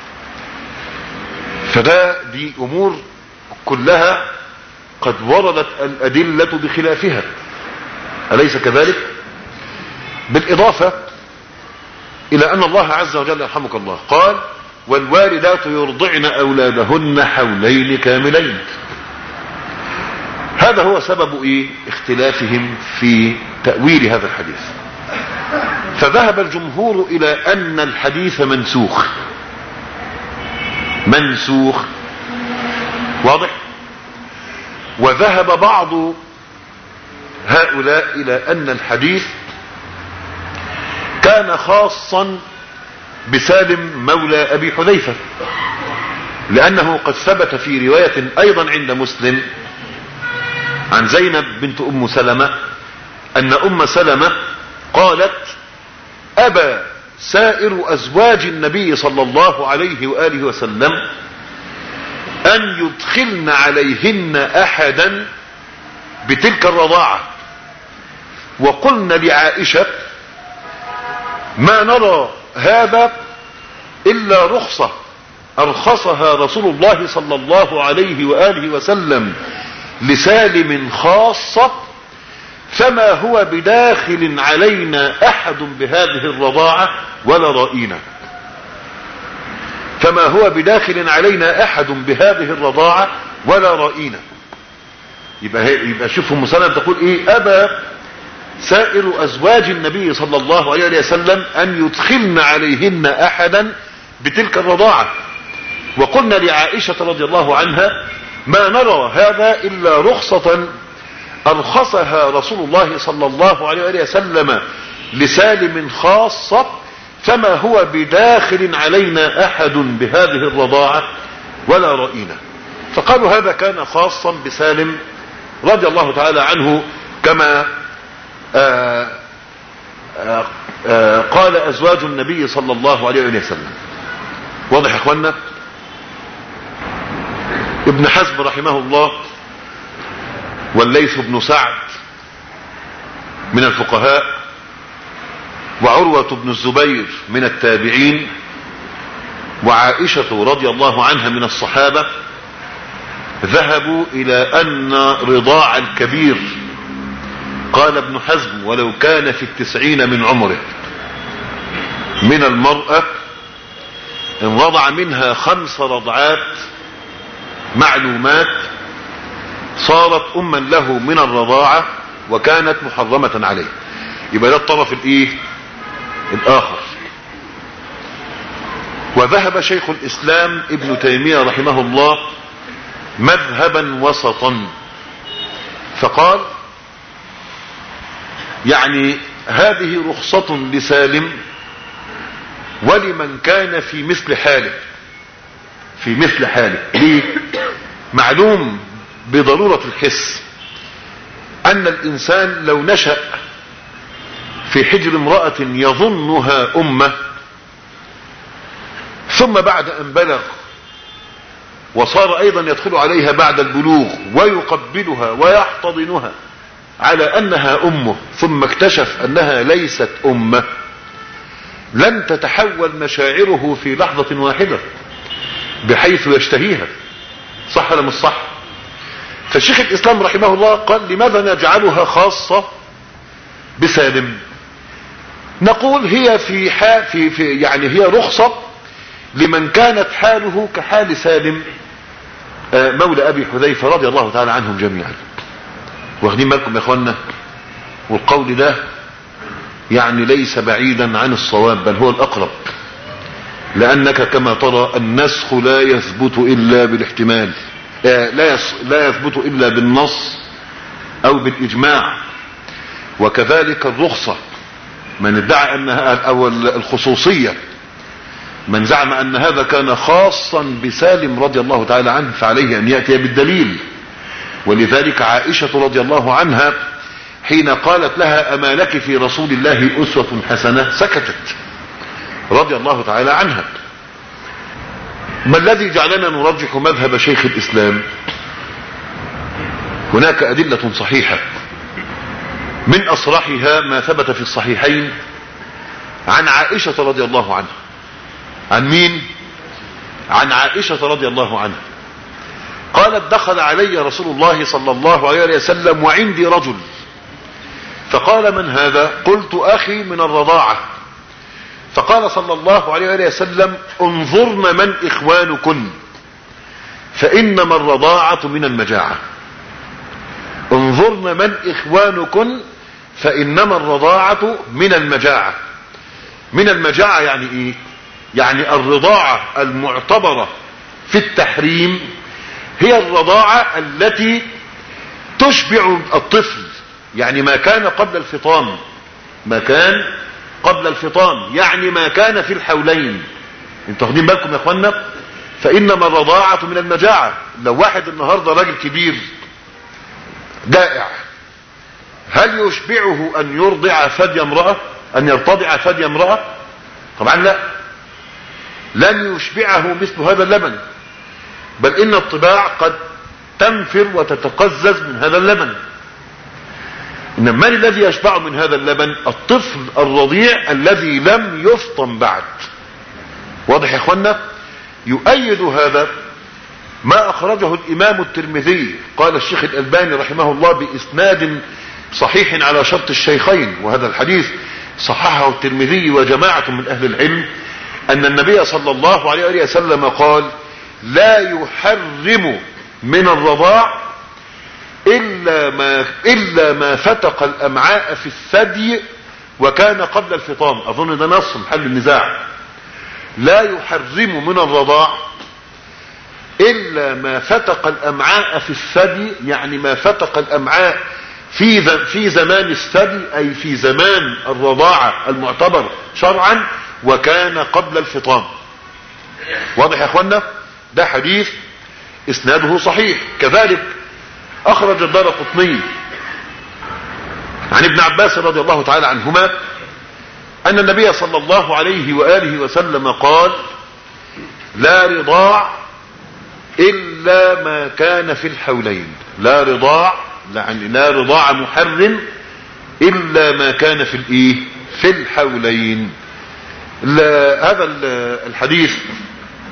فده دي امور كلها قد وردت الادلة بخلافها، اليس كذلك؟ بالاضافة الى ان الله عز وجل يرحمك الله قال: والوالدات يرضعن اولادهن حولين كاملين. هذا هو سبب ايه؟ اختلافهم في تأويل هذا الحديث. فذهب الجمهور الى ان الحديث منسوخ، منسوخ واضح. وذهب بعض هؤلاء الى ان الحديث كان خاصا بسالم مولى ابي حذيفة، لانه قد ثبت في رواية ايضا عند مسلم عن زينب بنت ام سلمة ان ام سلمة قالت: ابى سائر ازواج النبي صلى الله عليه وآله وسلم ان يدخلن عليهن احدا بتلك الرضاعة، وقلن لعائشة: ما نرى هذا الا رخصة ارخصها رسول الله صلى الله عليه وآله وسلم لسالم خاصة، فما هو بداخل علينا احد بهذه الرضاعة ولا رأينا. فما هو بداخل علينا احد بهذه الرضاعة ولا رأينا. يبقى, يبقى شوفوا مسلم تقول ايه: ابى سائر ازواج النبي صلى الله عليه وسلم ان يدخلن عليهن احدا بتلك الرضاعة، وقلنا لعائشة رضي الله عنها: ما نرى هذا الا رخصة ارخصها رسول الله صلى الله عليه وسلم لسالم خاصة، فما هو بداخل علينا احد بهذه الرضاعة ولا رأينا. فقالوا هذا كان خاصا بسالم رضي الله تعالى عنه، كما آآ آآ آآ قال ازواج النبي صلى الله عليه وسلم. واضح يا اخوانا؟ ابن حزم رحمه الله والليث بن سعد من الفقهاء وعروة بن الزبير من التابعين وعائشة رضي الله عنها من الصحابة ذهبوا إلى أن رضاع الكبير، قال ابن حزم ولو كان في التسعين من عمره، من المرأة إن رضع منها خمس رضعات معلومات صارت أما له من الرضاعة وكانت محرمة عليه. يبقى ده الطرف الايه الآخر. وذهب شيخ الإسلام ابن تيمية رحمه الله مذهبا وسطا، فقال يعني هذه رخصة لسالم ولمن كان في مثل حاله، في مثل حاله. ليه؟ معلوم بضرورة الحس أن الإنسان لو نشأ في حجر امرأة يظنها أمة، ثم بعد أن بلغ وصار أيضا يدخل عليها بعد البلوغ ويقبلها ويحتضنها على أنها أمه، ثم اكتشف أنها ليست أمة، لن تتحول مشاعره في لحظة واحدة بحيث يشتهيها. صح ولا مش صح؟ فالشيخ الإسلام رحمه الله قال لماذا نجعلها خاصة بسالم؟ نقول هي في, في, في يعني هي رخصة لمن كانت حاله كحال سالم مولى أبي حذيفة رضي الله تعالى عنهم جميعا. واخدين بالكم يا اخوانا؟ والقول ده يعني ليس بعيدا عن الصواب، بل هو الأقرب، لأنك كما ترى النسخ لا يثبت إلا بالاحتمال، لا لا يثبت إلا بالنص أو بالإجماع. وكذلك الرخصة، من ادعى أنها أو الخصوصية، من زعم أن هذا كان خاصا بسالم رضي الله تعالى عنه فعليه أن يأتي بالدليل. ولذلك عائشة رضي الله عنها حين قالت لها أما لك في رسول الله أسوة حسنة سكتت رضي الله تعالى عنها. ما الذي جعلنا نرجح مذهب شيخ الإسلام؟ هناك أدلة صحيحة، من أصرحها ما ثبت في الصحيحين عن عائشة رضي الله عنها. عن مين؟ عن عائشة رضي الله عنها قالت دخل علي رسول الله صلى الله عليه وسلم وعندي رجل، فقال من هذا؟ قلت أخي من الرضاعة. فقال صلى الله عليه وسلم انظرن من إخوانكن فإنما الرضاعة من المجاعة. انظرن من إخوانكن فإنما الرضاعة من المجاعة. من المجاعة يعني إيه؟ يعني الرضاعة المعتبرة في التحريم هي الرضاعة التي تشبع الطفل، يعني ما كان قبل الفطام، ما كان قبل الفطام يعني ما كان في الحولين. انتوا واخدين بالكم يا اخوانا؟ فإنما الرضاعة من المجاعة. لو واحد النهاردة راجل كبير جائع، هل يشبعه أن يرضع ثدي امرأة، أن يرتضع ثدي امرأة؟ طبعا لا، لن يشبعه مثل هذا اللبن، بل إن الطباع قد تنفر وتتقزز من هذا اللبن. إنما من الذي يشبع من هذا اللبن؟ الطفل الرضيع الذي لم يفطم بعد. واضح يا اخوانا؟ يؤيد هذا ما أخرجه الإمام الترمذي، قال الشيخ الألباني رحمه الله بإسناد صحيح على شرط الشيخين، وهذا الحديث صححه الترمذي وجماعة من أهل العلم، أن النبي صلى الله عليه وسلم قال لا يحرم من الرضاع إلا ما, إلا ما فتق الأمعاء في الثدي وكان قبل الفطام. أظن ده نص محل النزاع. لا يحرم من الرضاع إلا ما فتق الأمعاء في الثدي، يعني ما فتق الأمعاء في في زمان الثدي، أي في زمان الرضاعة المعتبر شرعا، وكان قبل الفطام. واضح يا اخوانا؟ ده حديث اسناده صحيح. كذلك اخرج الدارقطني عن ابن عباس رضي الله تعالى عنهما ان النبي صلى الله عليه وآله وسلم قال لا رضاع الا ما كان في الحولين. لا رضاع، يعني لا رضاع محرم الا ما كان في الايه؟ في الحولين. هذا الحديث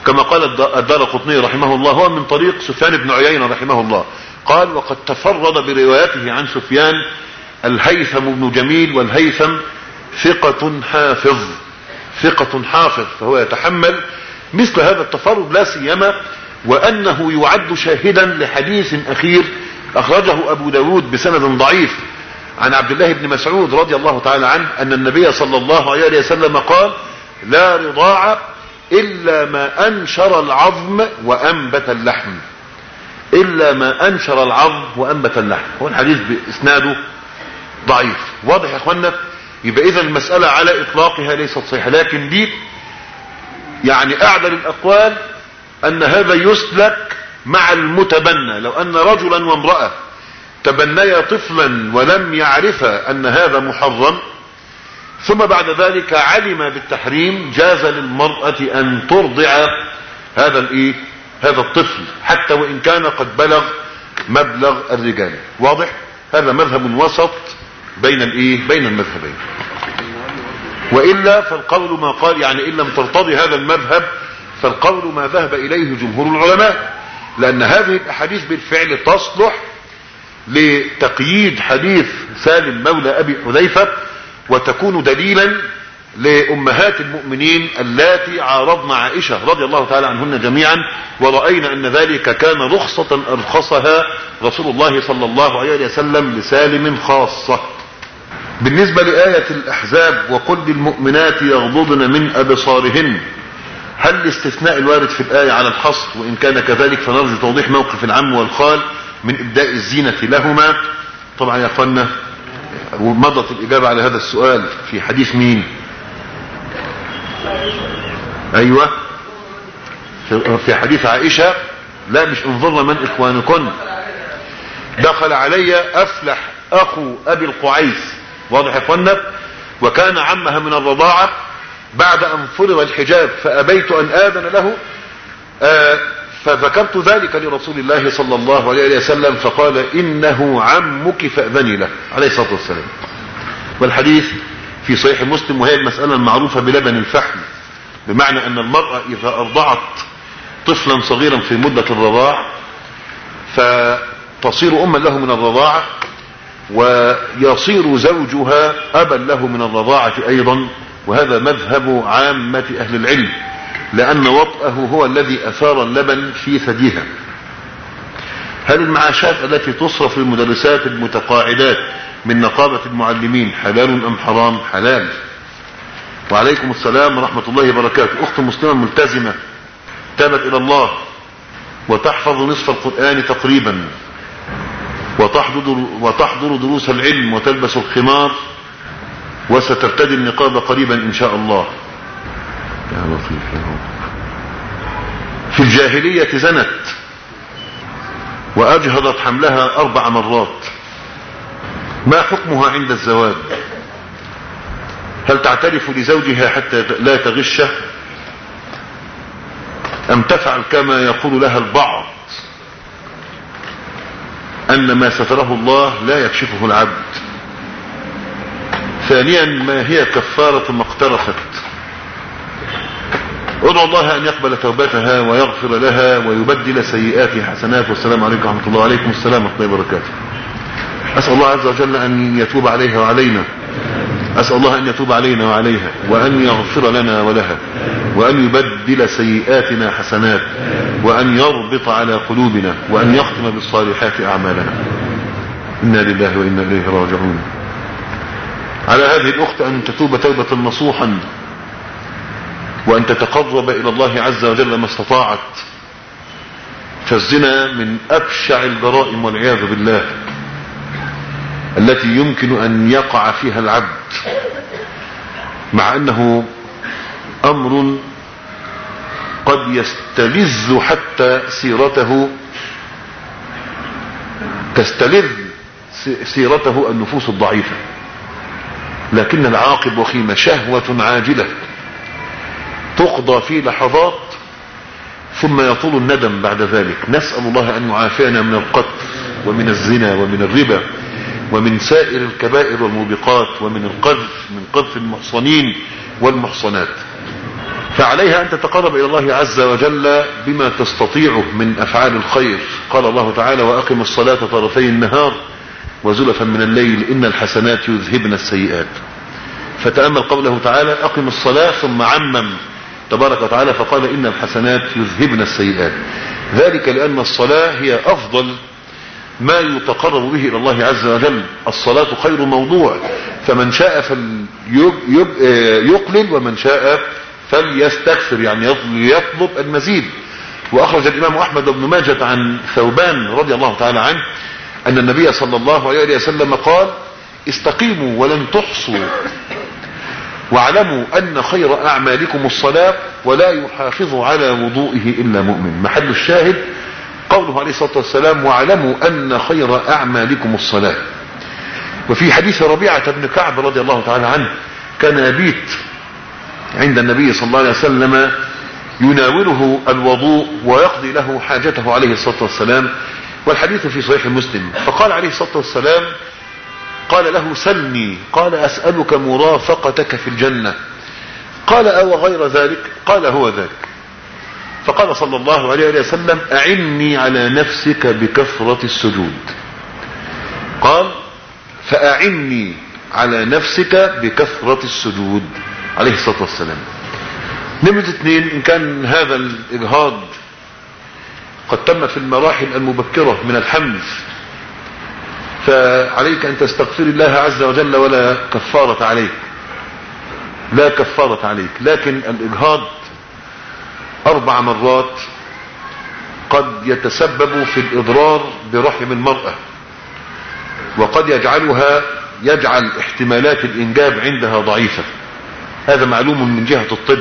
كما قال الدارقطني رحمه الله، هو من طريق سفيان بن عيينة رحمه الله، قال: وقد تفرد بروايته عن سفيان الهيثم بن جميل، والهيثم ثقة حافظ ثقة حافظ فهو يتحمل مثل هذا التفرد، لا سيما وأنه يعد شاهدا لحديث أخير أخرجه أبو داود بسند ضعيف عن عبد الله بن مسعود رضي الله تعالى عنه أن النبي صلى الله عليه وسلم قال: لا رضاع إلا ما أنشر العظم وأنبت اللحم، إلا ما أنشر العظم وأنبت اللحم. هو الحديث بإسناده ضعيف. واضح يا أخوانا؟ يبقى إذا المسألة على إطلاقها ليست صحيحة، لكن دي يعني أعدل الأقوال أن هذا يسلك مع المتبنى. لو أن رجلا وامرأة تبنيا طفلا ولم يعرفا أن هذا محرم، ثم بعد ذلك علم بالتحريم، جاز للمرأة أن ترضع هذا الإيه هذا الطفل حتى وإن كان قد بلغ مبلغ الرجال. واضح؟ هذا مذهب وسط بين الإيه بين المذهبين. وإلا فالقول ما قال، يعني إن لم ترتضي هذا المذهب فالقول ما ذهب إليه جمهور العلماء، لأن هذه الأحاديث بالفعل تصلح لتقييد حديث سالم مولى أبي حذيفة، وتكون دليلا لأمهات المؤمنين اللاتي عارضن عائشة رضي الله تعالى عنهن جميعا، ورأينا أن ذلك كان رخصة أرخصها رسول الله صلى الله عليه وسلم لسالم خاصة. بالنسبة لآية الأحزاب: وقل للمؤمنات يغضضن من أبصارهن، هل الاستثناء الوارد في الآية على الحصر؟ وإن كان كذلك فنرجو توضيح موقف العم والخال من إبداء الزينة لهما. طبعا يا أخوانا ومضت الإجابة على هذا السؤال في حديث مين؟ أيوة في حديث عائشة: لا مش انظرنا من إخوانكن، دخل علي أفلح أخو أبي القعيس. واضح يا أخوانا؟ وكان عمها من الرضاعة بعد أن فرض الحجاب فأبيت أن آذن له، آه فذكرت ذلك لرسول الله صلى الله عليه وسلم فقال: إنه عمك فأذني له عليه الصلاة والسلام. والحديث في صحيح مسلم، وهي المسألة المعروفة بلبن الفحم، بمعنى أن المرأة إذا أرضعت طفلا صغيرا في مدة الرضاع فتصير أما له من الرضاعة، ويصير زوجها أبا له من الرضاعة أيضا، وهذا مذهب عامة أهل العلم، لأن وطئه هو الذي أثار اللبن في ثديها. هل المعاشات التي تصرف للمدرسات المتقاعدات من نقابة المعلمين حلال أم حرام؟ حلال. وعليكم السلام ورحمة الله وبركاته. أخت مسلمة ملتزمة تابت إلى الله وتحفظ نصف القرآن تقريبا، وتحضر, وتحضر دروس العلم وتلبس الخمار، وسترتدي النقاب قريبا إن شاء الله. يا لطيف يا رب. في الجاهلية زنت وأجهضت حملها أربع مرات، ما حكمها عند الزواج؟ هل تعترف لزوجها حتى لا تغشه، أم تفعل كما يقول لها البعض أن ما ستره الله لا يكشفه العبد؟ ثانيا، ما هي كفارة ما اقترفت؟ ادعو الله أن يقبل توبتها ويغفر لها ويبدل سيئاتها حسنات. والسلام عليكم ورحمة الله. وعليكم السلام ورحمة الله وبركاته. أسأل الله عز وجل أن يتوب عليها وعلينا، أسأل الله أن يتوب علينا وعليها، وأن يغفر لنا ولها، وأن يبدل سيئاتنا حسنات، وأن يربط على قلوبنا، وأن يختم بالصالحات أعمالنا. إنا لله وإنا إليه راجعون. على هذه الأخت أن تتوب توبة نصوحا، وأن تتقرب إلى الله عز وجل ما استطاعت، فالزنا من أبشع الجرائم والعياذ بالله التي يمكن أن يقع فيها العبد، مع أنه أمر قد يستلذ حتى سيرته تستلذ سيرته النفوس الضعيفة، لكن العاقب وخيمة، شهوة عاجلة تقضى في لحظات ثم يطول الندم بعد ذلك. نسأل الله أن يعافينا من القتل ومن الزنا ومن الربا ومن سائر الكبائر والموبقات، ومن القذف، من قذف المحصنين والمحصنات. فعليها أن تتقرب إلى الله عز وجل بما تستطيعه من أفعال الخير. قال الله تعالى: وأقم الصلاة طرفي النهار وزلفا من الليل إن الحسنات يذهبن السيئات. فتأمل قوله تعالى: أقم الصلاة، ثم عمم تبارك وتعالى فقال: إن الحسنات يذهبن السيئات. ذلك لأن الصلاة هي أفضل ما يتقرب به إلى الله عز وجل. الصلاة خير موضوع، فمن شاء فليقلل ومن شاء فليستكثر، يعني يطلب المزيد. وأخرج الإمام أحمد بن ماجه عن ثوبان رضي الله تعالى عنه أن النبي صلى الله عليه وسلم قال: استقيموا ولن تحصوا، واعلموا أن خير أعمالكم الصلاة ولا يحافظ على وضوئه إلا مؤمن. محل الشاهد قوله عليه الصلاة والسلام: واعلموا أن خير أعمالكم الصلاة. وفي حديث ربيعة بن كعب رضي الله تعالى عنه كان يبيت عند النبي صلى الله عليه وسلم يناوله الوضوء ويقضي له حاجته عليه الصلاة والسلام، والحديث في صحيح مسلم. فقال عليه الصلاة والسلام: قال له: سلني. قال: أسألك مرافقتك في الجنة. قال: أو غير ذلك؟ قال: هو ذلك. فقال صلى الله عليه وسلم: أعني على نفسك بكثرة السجود. قال: فأعني على نفسك بكثرة السجود عليه الصلاة والسلام. نمرة اثنين: إن كان هذا الإجهاض قد تم في المراحل المبكرة من الحمل، فعليك أن تستغفر الله عز وجل ولا كفارة عليك، لا كفارة عليك. لكن الإجهاض أربع مرات قد يتسبب في الإضرار برحم المرأة، وقد يجعلها يجعل احتمالات الإنجاب عندها ضعيفة. هذا معلوم من جهة الطب،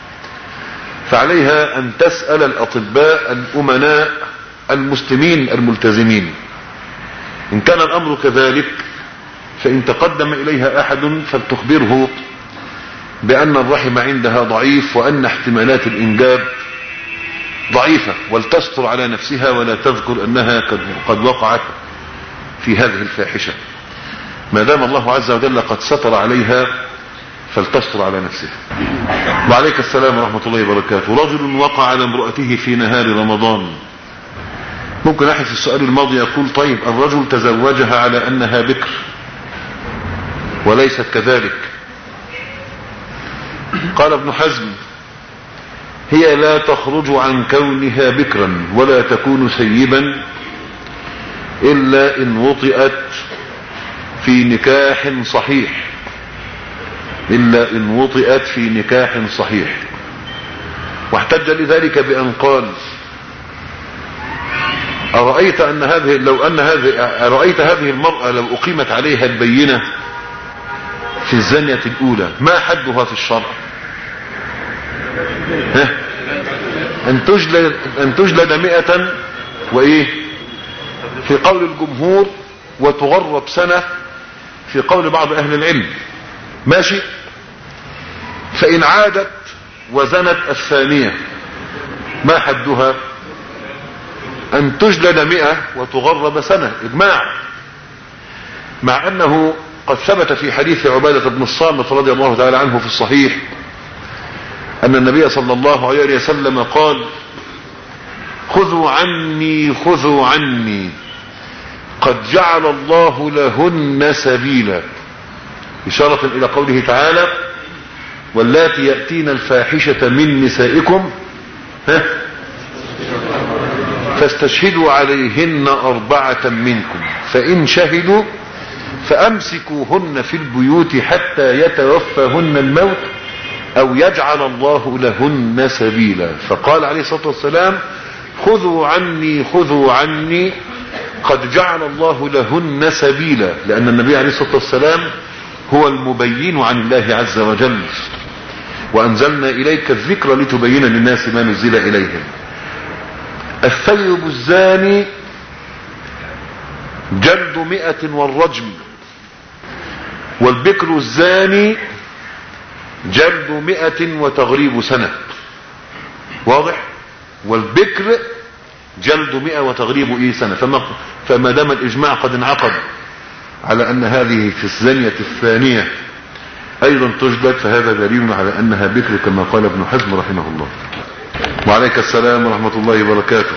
فعليها أن تسأل الأطباء الأمناء المسلمين الملتزمين. إن كان الأمر كذلك فإن تقدم إليها أحد فلتخبره بأن الرحم عندها ضعيف وأن احتمالات الإنجاب ضعيفة، ولتستر على نفسها ولا تذكر أنها قد وقعت في هذه الفاحشة. ما دام الله عز وجل قد ستر عليها فلتستر على نفسها. وعليك السلام ورحمة الله وبركاته. رجل وقع على امرأته في نهار رمضان. ممكن أحد في السؤال الماضي يقول: طيب الرجل تزوجها على أنها بكر وليست كذلك. قال ابن حزم: هي لا تخرج عن كونها بكرا ولا تكون سيبا إلا إن وطئت في نكاح صحيح إلا إن وطئت في نكاح صحيح. واحتج لذلك بأن قال: أرأيت أن هذه لو أن هذه أرأيت هذه المرأة لو أقيمت عليها البينة في الزانية الأولى ما حدها في الشرع؟ ها؟ أن تجلد أن تجلد مئة وإيه في قول الجمهور، وتغرب سنة في قول بعض أهل العلم. ماشي. فإن عادت وزنت الثانية ما حدها؟ أن تجلد مئة وتغرب سنة، إجماع. مع أنه قد ثبت في حديث عبادة بن الصامت رضي الله تعالى عنه في الصحيح أن النبي صلى الله عليه وسلم قال: خذوا عني خذوا عني قد جعل الله لهن سبيلا، إشارة إلى قوله تعالى: واللاتي يأتين الفاحشة من نسائكم ها فاستشهدوا عليهن أربعة منكم فإن شهدوا فأمسكوهن في البيوت حتى يتوفاهن الموت أو يجعل الله لهن سبيلا. فقال عليه الصلاة والسلام: خذوا عني خذوا عني قد جعل الله لهن سبيلا، لأن النبي عليه الصلاة والسلام هو المبين عن الله عز وجل، وأنزلنا إليك الذكر لتبين للناس ما نزل إليهم. الثيب الزاني جلد مئة والرجم، والبكر الزاني جلد مئة وتغريب سنة. واضح؟ والبكر جلد مئة وتغريب ايه سنة. فما, فما دام الإجماع قد انعقد على أن هذه في الزانية الثانية ايضا تجلد، فهذا دليل على انها بكر كما قال ابن حزم رحمه الله. وعليك السلام ورحمة الله وبركاته.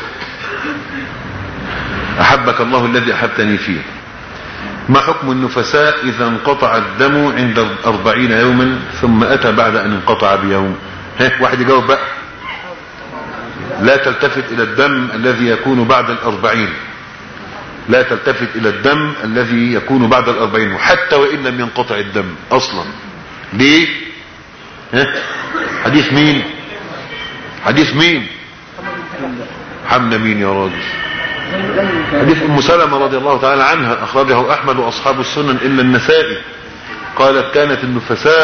احبك الله الذي احبتني فيه. ما حكم النفساء اذا انقطع الدم عند اربعين يوما ثم اتى بعد ان انقطع بيوم؟ ها واحد يجاوب بقى. لا تلتفت الى الدم الذي يكون بعد الاربعين، لا تلتفت الى الدم الذي يكون بعد الاربعين حتى وان لم ينقطع الدم اصلا. ليه؟ ها حديث مين؟ حديث مين؟ حمنا مين يا راجل؟ حديث ام سلمة رضي الله تعالى عنها، اخرجه احمد واصحاب السنن الا النسائي. قالت كانت النفساء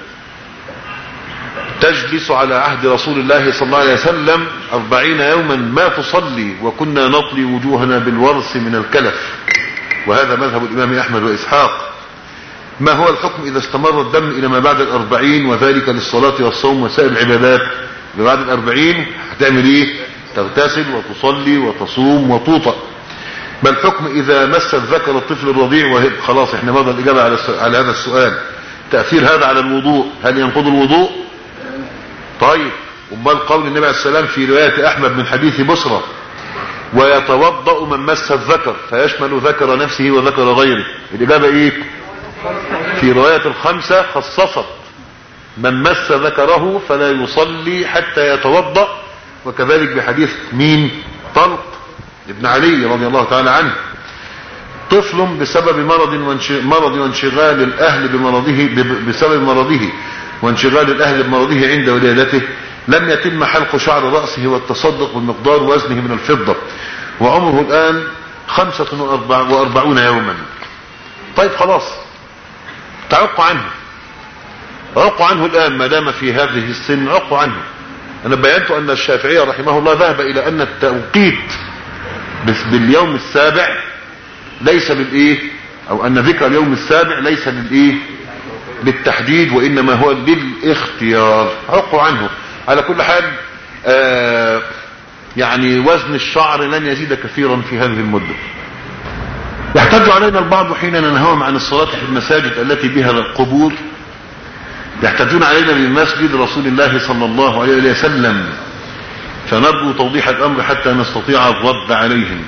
تجلس على عهد رسول الله صلى الله عليه وسلم أربعين يوما ما تصلي، وكنا نطلي وجوهنا بالورس من الكلف، وهذا مذهب الإمام أحمد وإسحاق. ما هو الحكم إذا استمر الدم إلى ما بعد الأربعين وذلك للصلاة والصوم وسائر العبادات؟ بعد الأربعين هتعمل إيه؟ تغتسل وتصلي وتصوم وتوطأ. ما الحكم إذا مس الذكر الطفل الرضيع وهي خلاص احنا مضى الإجابة على, على هذا السؤال. تأثير هذا على الوضوء، هل ينقض الوضوء؟ طيب امال قول النبي عليه السلام في رواية احمد من حديث بصرة ويتوضأ من مس الذكر فيشمل ذكر نفسه وذكر غيره؟ الاجابة ايه؟ في رواية الخمسة خصصت من مس ذكره فلا يصلي حتى يتوضأ، وكذلك بحديث مين؟ طلق ابن علي رضي الله تعالى عنه. طفل بسبب مرض مرض وانشغال الاهل بمرضه بسبب مرضه وانشغال الاهل بمرضه عند ولادته لم يتم حلق شعر رأسه والتصدق بمقدار وزنه من الفضة، وعمره الآن خمسة واربعون يوما. طيب خلاص تعق عنه، عق عنه الآن ما دام في هذه السن، عق عنه. أنا بينت أن الشافعي رحمه الله ذهب إلى أن التوقيت باليوم السابع ليس بالإيه، أو أن ذكر اليوم السابع ليس بالإيه بالتحديد، وإنما هو بالاختيار. عقوا عنه. على كل حال آه يعني وزن الشعر لن يزيد كثيرا في هذه المدة. يحتج علينا البعض حين ننهاهم عن الصلاة في المساجد التي بها القبور، يحتجون علينا بمسجد رسول الله صلى الله عليه وسلم، فنرجو توضيح الأمر حتى نستطيع الرد عليهم.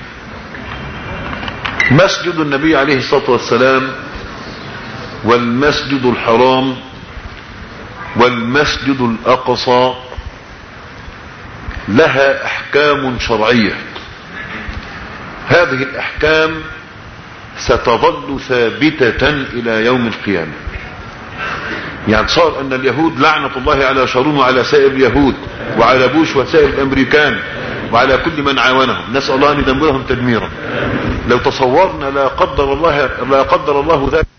مسجد النبي عليه الصلاة والسلام والمسجد الحرام والمسجد الأقصى لها أحكام شرعية، هذه الأحكام ستظل ثابتة إلى يوم القيامة. يعني صار أن اليهود لعنة الله على شارون وعلى سائر اليهود وعلى بوش وسائر الأمريكان وعلى كل من عاونهم، نسأل الله أن يدمرهم تدميرا. لو تصورنا لا قدر الله لا قدر الله ذلك،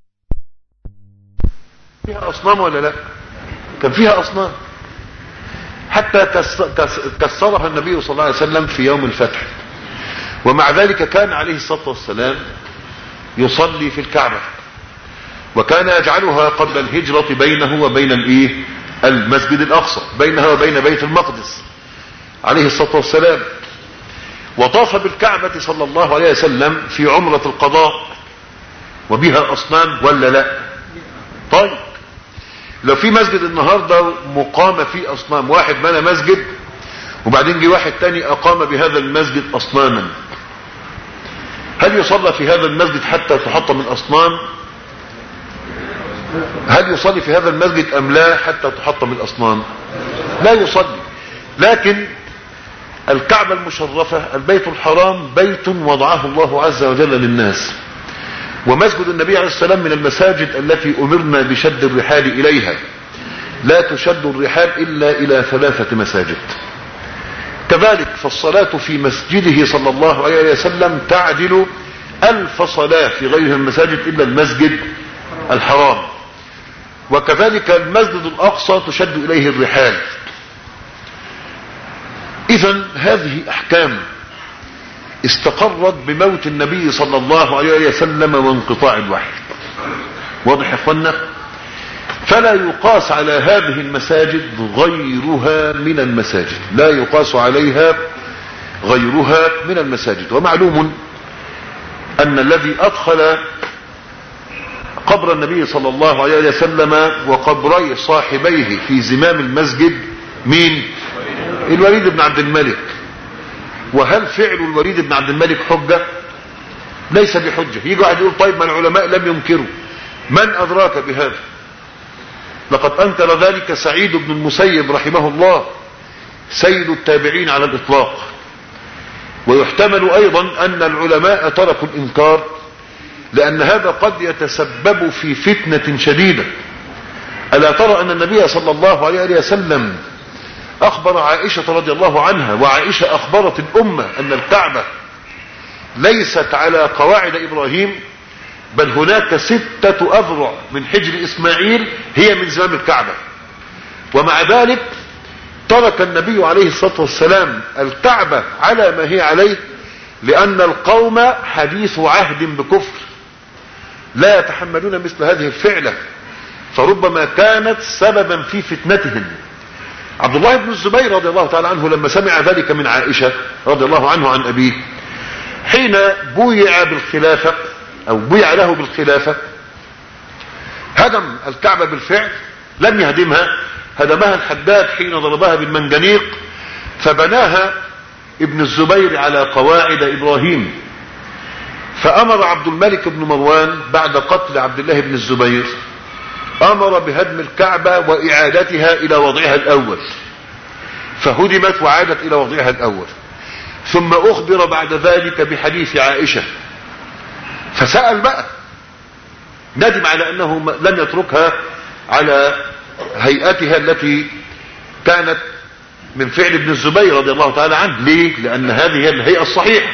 فيها أصنام ولا لا؟ كان فيها أصنام حتى كسرها النبي صلى الله عليه وسلم في يوم الفتح، ومع ذلك كان عليه الصلاة والسلام يصلي في الكعبة، وكان يجعلها قبل الهجرة بينه وبين الايه المسجد الأقصى، بينها وبين بيت المقدس عليه الصلاة والسلام. وطاف بالكعبة صلى الله عليه وسلم في عمرة القضاء وبها أصنام ولا لا؟ طيب لو في مسجد النهاردة مقام فيه أصنام، واحد بنى مسجد وبعدين جه واحد تاني أقام بهذا المسجد أصناما، هل يصلى في هذا المسجد حتى تحطم الأصنام؟ هل يصلي في هذا المسجد أم لا حتى تحطم الأصنام؟ لا يصلي. لكن الكعبة المشرفة البيت الحرام بيت وضعه الله عز وجل للناس، ومسجد النبي عليه السلام من المساجد التي أمرنا بشد الرحال إليها، لا تشد الرحال إلا إلى ثلاثة مساجد. كذلك فالصلاة في مسجده صلى الله عليه وسلم تعدل ألف صلاة في غيرها المساجد إلا المسجد الحرام، وكذلك المسجد الأقصى تشد إليه الرحال. إذن هذه أحكام استقرت بموت النبي صلى الله عليه وسلم وانقطاع الوحي، واضح يا اخوانا؟ فلا يقاس على هذه المساجد غيرها من المساجد، لا يقاس عليها غيرها من المساجد. ومعلوم أن الذي أدخل قبر النبي صلى الله عليه وسلم وقبري صاحبيه في زمام المسجد مين؟ الوليد بن عبد الملك. وهل فعل الوليد بن عبد الملك حجة؟ ليس بحجة. يجي واحد يقول طيب ما العلماء لم ينكروا، من أدراك بهذا؟ لقد أنكر ذلك سعيد بن المسيب رحمه الله سيد التابعين على الإطلاق. ويحتمل أيضا أن العلماء تركوا الإنكار لأن هذا قد يتسبب في فتنة شديدة. ألا ترى أن النبي صلى الله عليه وسلم أخبر عائشة رضي الله عنها، وعائشة أخبرت الأمة أن الكعبة ليست على قواعد إبراهيم، بل هناك ستة أذرع من حجر إسماعيل هي من زمام الكعبة. ومع ذلك ترك النبي عليه الصلاة والسلام الكعبة على ما هي عليه، لأن القوم حديث عهد بكفر لا يتحملون مثل هذه الفعلة، فربما كانت سببا في فتنتهم. عبد الله بن الزبير رضي الله تعالى عنه لما سمع ذلك من عائشة رضي الله عنه عن أبيه، حين بويع بالخلافة أو بويع له بالخلافة، هدم الكعبة بالفعل، لم يهدمها، هدمها الحداد حين ضربها بالمنجنيق، فبناها ابن الزبير على قواعد إبراهيم. فأمر عبد الملك بن مروان بعد قتل عبد الله بن الزبير، أمر بهدم الكعبة وإعادتها إلى وضعها الأول، فهدمت وعادت إلى وضعها الأول. ثم أخبر بعد ذلك بحديث عائشة، فسأل بقى، ندم على أنه لم يتركها على هيئتها التي كانت من فعل ابن الزبير رضي الله تعالى عنه. ليه؟ لأن هذه هي الهيئة الصحيحة.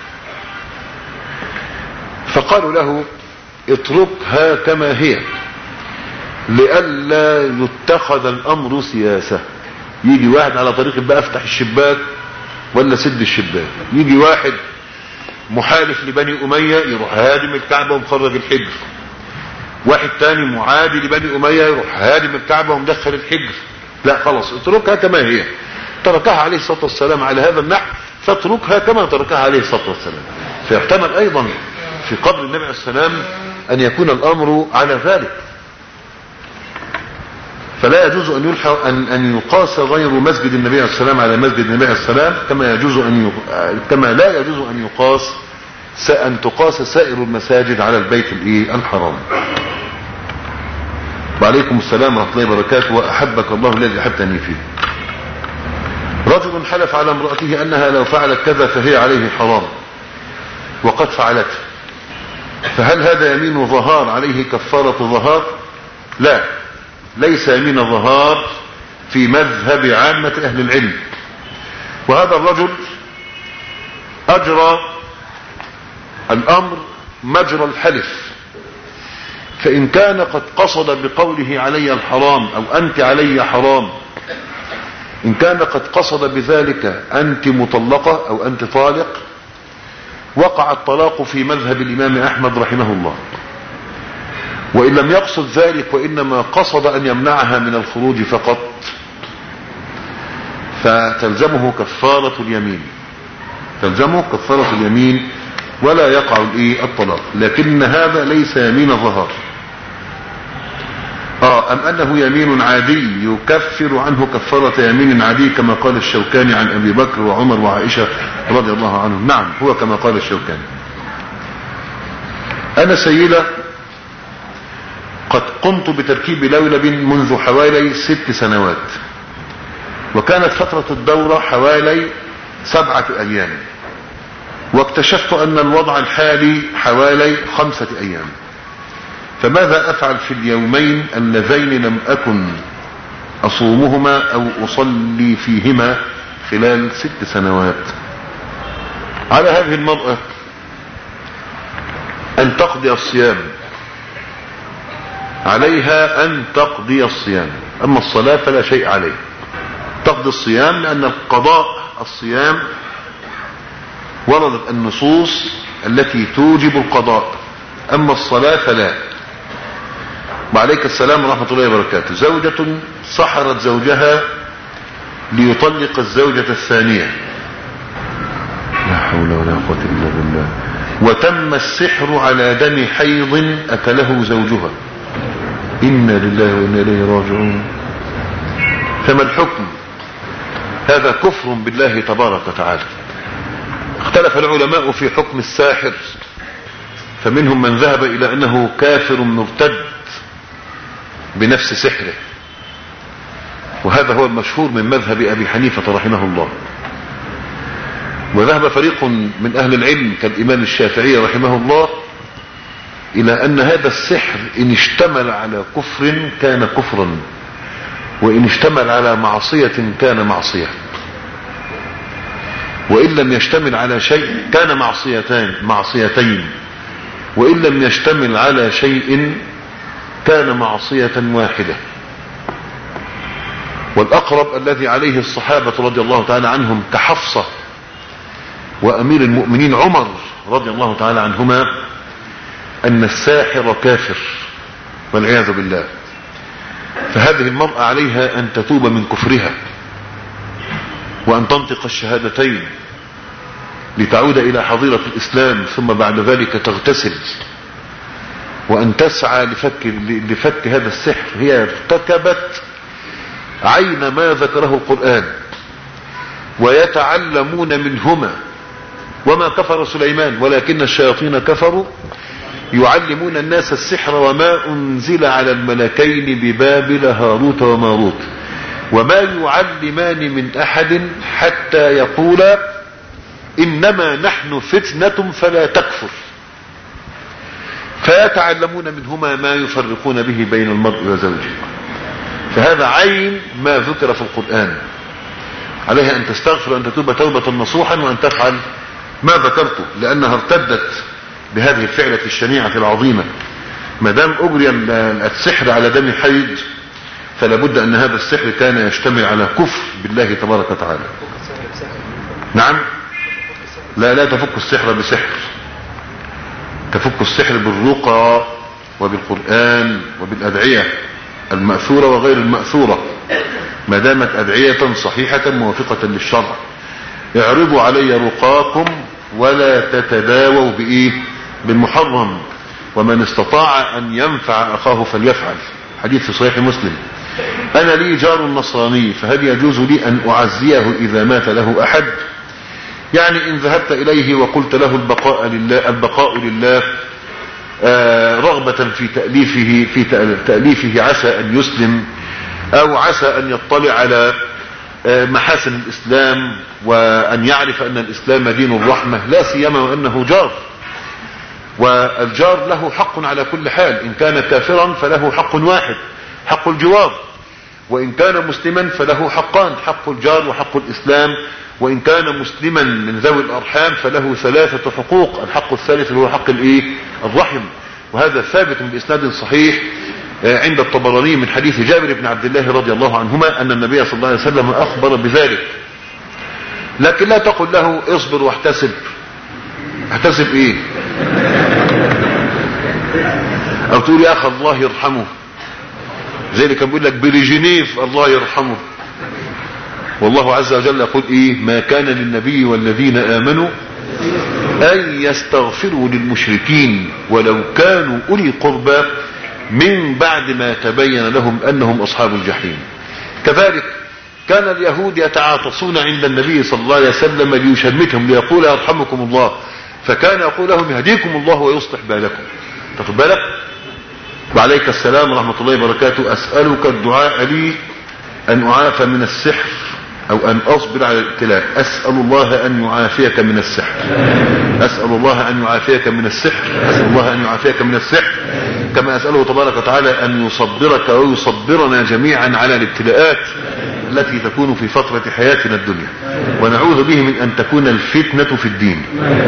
فقالوا له اتركها كما هي لئلا يتخذ الأمر سياسة. يجي واحد على طريق بقى افتح الشباك ولا سد الشباك، يجي واحد محالف لبني أمية يروح هادم الكعبة ومخرج الحجر، واحد تاني معادي لبني أمية يروح هادم الكعبة ومدخل الحجر. لا خلاص اتركها كما هي. تركها عليه الصلاة والسلام على هذا النحو، فاتركها كما تركها عليه الصلاة والسلام. فيحتمل أيضا في قبر النبي عليه السلام أن يكون الأمر على ذلك. فلا يجوز أن يلحق أن أن يقاس غير مسجد النبي عليه السلام على مسجد النبي عليه السلام، كما يجوز أن ي... كما لا يجوز أن يقاس أن تقاس سائر المساجد على البيت الإيه الحرام. وعليكم السلام ورحمة الله وبركاته، وأحبك الله الذي أحبتني فيه. رجل حلف على امرأته أنها لو فعلت كذا فهي عليه حرام وقد فعلته، فهل هذا يمين ظهار عليه كفارة ظهار؟ لا، ليس يمين ظهار في مذهب عامة أهل العلم. وهذا الرجل أجرى الأمر مجرى الحلف، فإن كان قد قصد بقوله علي الحرام أو أنت علي حرام، إن كان قد قصد بذلك أنت مطلقة أو أنت طالق، وقع الطلاق في مذهب الإمام أحمد رحمه الله. وإن لم يقصد ذلك وإنما قصد أن يمنعها من الخروج فقط، فتلزمه كفارة اليمين، تلزمه كفارة اليمين ولا يقع الايه الطلاق. لكن هذا ليس يمين ظهر. اه ام انه يمين عادي يكفر عنه كفارة يمين عادي كما قال الشوكاني عن ابي بكر وعمر وعائشة رضي الله عنهم. نعم هو كما قال الشوكاني. انا سيدة قد قمت بتركيب لولب منذ حوالي ست سنوات، وكانت فترة الدورة حوالي سبعة ايام، واكتشفت ان الوضع الحالي حوالي خمسة ايام، فماذا افعل في اليومين اللذين لم اكن اصومهما او اصلي فيهما خلال ست سنوات؟ على هذه المرأة ان تقضي الصيام، عليها ان تقضي الصيام، اما الصلاة فلا شيء عليه. تقضي الصيام لان القضاء الصيام وردت النصوص التي توجب القضاء، اما الصلاة فلا. وعليك السلام ورحمة الله وبركاته. زوجة سحرت زوجها ليطلق الزوجة الثانية، لا حول ولا قوة الا بالله. وتم السحر على دم حيض أكله زوجها. إنا لله وإنا إليه راجعون. فما الحكم؟ هذا كفر بالله تبارك وتعالى. اختلف العلماء في حكم الساحر، فمنهم من ذهب إلى أنه كافر مرتد بنفس سحره، وهذا هو المشهور من مذهب أبي حنيفة رحمه الله. وذهب فريق من أهل العلم كالإمام الشافعي رحمه الله إلى أن هذا السحر إن اشتمل على كفر كان كفرا، وإن اشتمل على معصية كان معصية، وإن لم يشتمل على شيء كان معصيتان معصيتين، وإن لم يشتمل على شيء كان معصية واحدة. والأقرب الذي عليه الصحابة رضي الله تعالى عنهم كحفصة وأمير المؤمنين عمر رضي الله تعالى عنهما أن الساحر كافر والعياذ بالله. فهذه المرأة عليها أن تتوب من كفرها وأن تنطق الشهادتين لتعود إلى حظيرة الإسلام، ثم بعد ذلك تغتسل وأن تسعى لفك, لفك هذا السحر. هي ارتكبت عين ما ذكره القرآن، ويتعلمون منهما. وما كفر سليمان ولكن الشياطين كفروا يعلمون الناس السحر وما أنزل على الملكين ببابل هاروت وماروت وما يعلمان من أحد حتى يقولا إنما نحن فتنة فلا تكفر. فيتعلمون منهما ما يفرقون به بين المرء وزوجه. فهذا عين ما ذكر في القرآن. عليها أن تستغفر وأن تتوب توبة نصوحا وأن تفعل ما ذكرته، لأنها ارتدت بهذه الفعلة الشنيعة العظيمة. ما دام أجري السحر على دم حيض فلا بد أن هذا السحر كان يشتمل على كفر بالله تبارك وتعالى. نعم، لا لا تفك السحر بسحر، تفك السحر بالرقى وبالقرآن وبالأدعية المأثورة وغير المأثورة، ما دامت أدعية صحيحة موافقة للشرع. اعرضوا علي رقاكم ولا تتداووا بإيه؟ بالمحرم، ومن استطاع أن ينفع أخاه فليفعل. حديث في صحيح مسلم. أنا لي جار نصراني فهل يجوز لي أن أعزيه إذا مات له أحد؟ يعني إن ذهبت إليه وقلت له البقاء لله, البقاء لله آه رغبة في تأليفه, في تأليفه عسى أن يسلم أو عسى أن يطلع على آه محاسن الإسلام وأن يعرف أن الإسلام دين الرحمة، لا سيما وأنه جار، والجار له حق على كل حال. إن كان كافرا فله حق واحد حق الجوار، وإن كان مسلما فله حقان حق الجار وحق الإسلام، وإن كان مسلما من ذوي الأرحام فله ثلاثة حقوق. الحق الثالث هو حق الإيه؟ الرحم. وهذا ثابت بإسناد صحيح عند الطبراني من حديث جابر بن عبد الله رضي الله عنهما أن النبي صلى الله عليه وسلم أخبر بذلك. لكن لا تقل له اصبر واحتسب. احتسب ايه؟ او تقول يا اخي الله يرحمه، زي اللي كان بيقول لك بريجينيف الله يرحمه. والله عز وجل يقول ايه؟ ما كان للنبي والذين امنوا ان يستغفروا للمشركين ولو كانوا اولي قربى من بعد ما تبين لهم انهم اصحاب الجحيم. كذلك كان اليهود يتعاطسون عند النبي صلى الله عليه وسلم ليشمتهم ليقول يرحمكم الله، فكان يقول لهم يهديكم الله ويصلح بالكم. تاخد بالك؟ وعليك السلام ورحمة الله وبركاته. أسألك الدعاء لي أن أعافى من السحر أو أن أصبر على الابتلاء. أسأل الله أن يعافيك من السحر، أسأل الله أن يعافيك من السحر، أسأل الله أن يعافيك من السحر، كما أسأله تبارك وتعالى أن يصبرك ويصبرنا جميعا على الابتلاءات التي تكون في فترة حياتنا الدنيا، ونعوذ به من أن تكون الفتنة في الدين.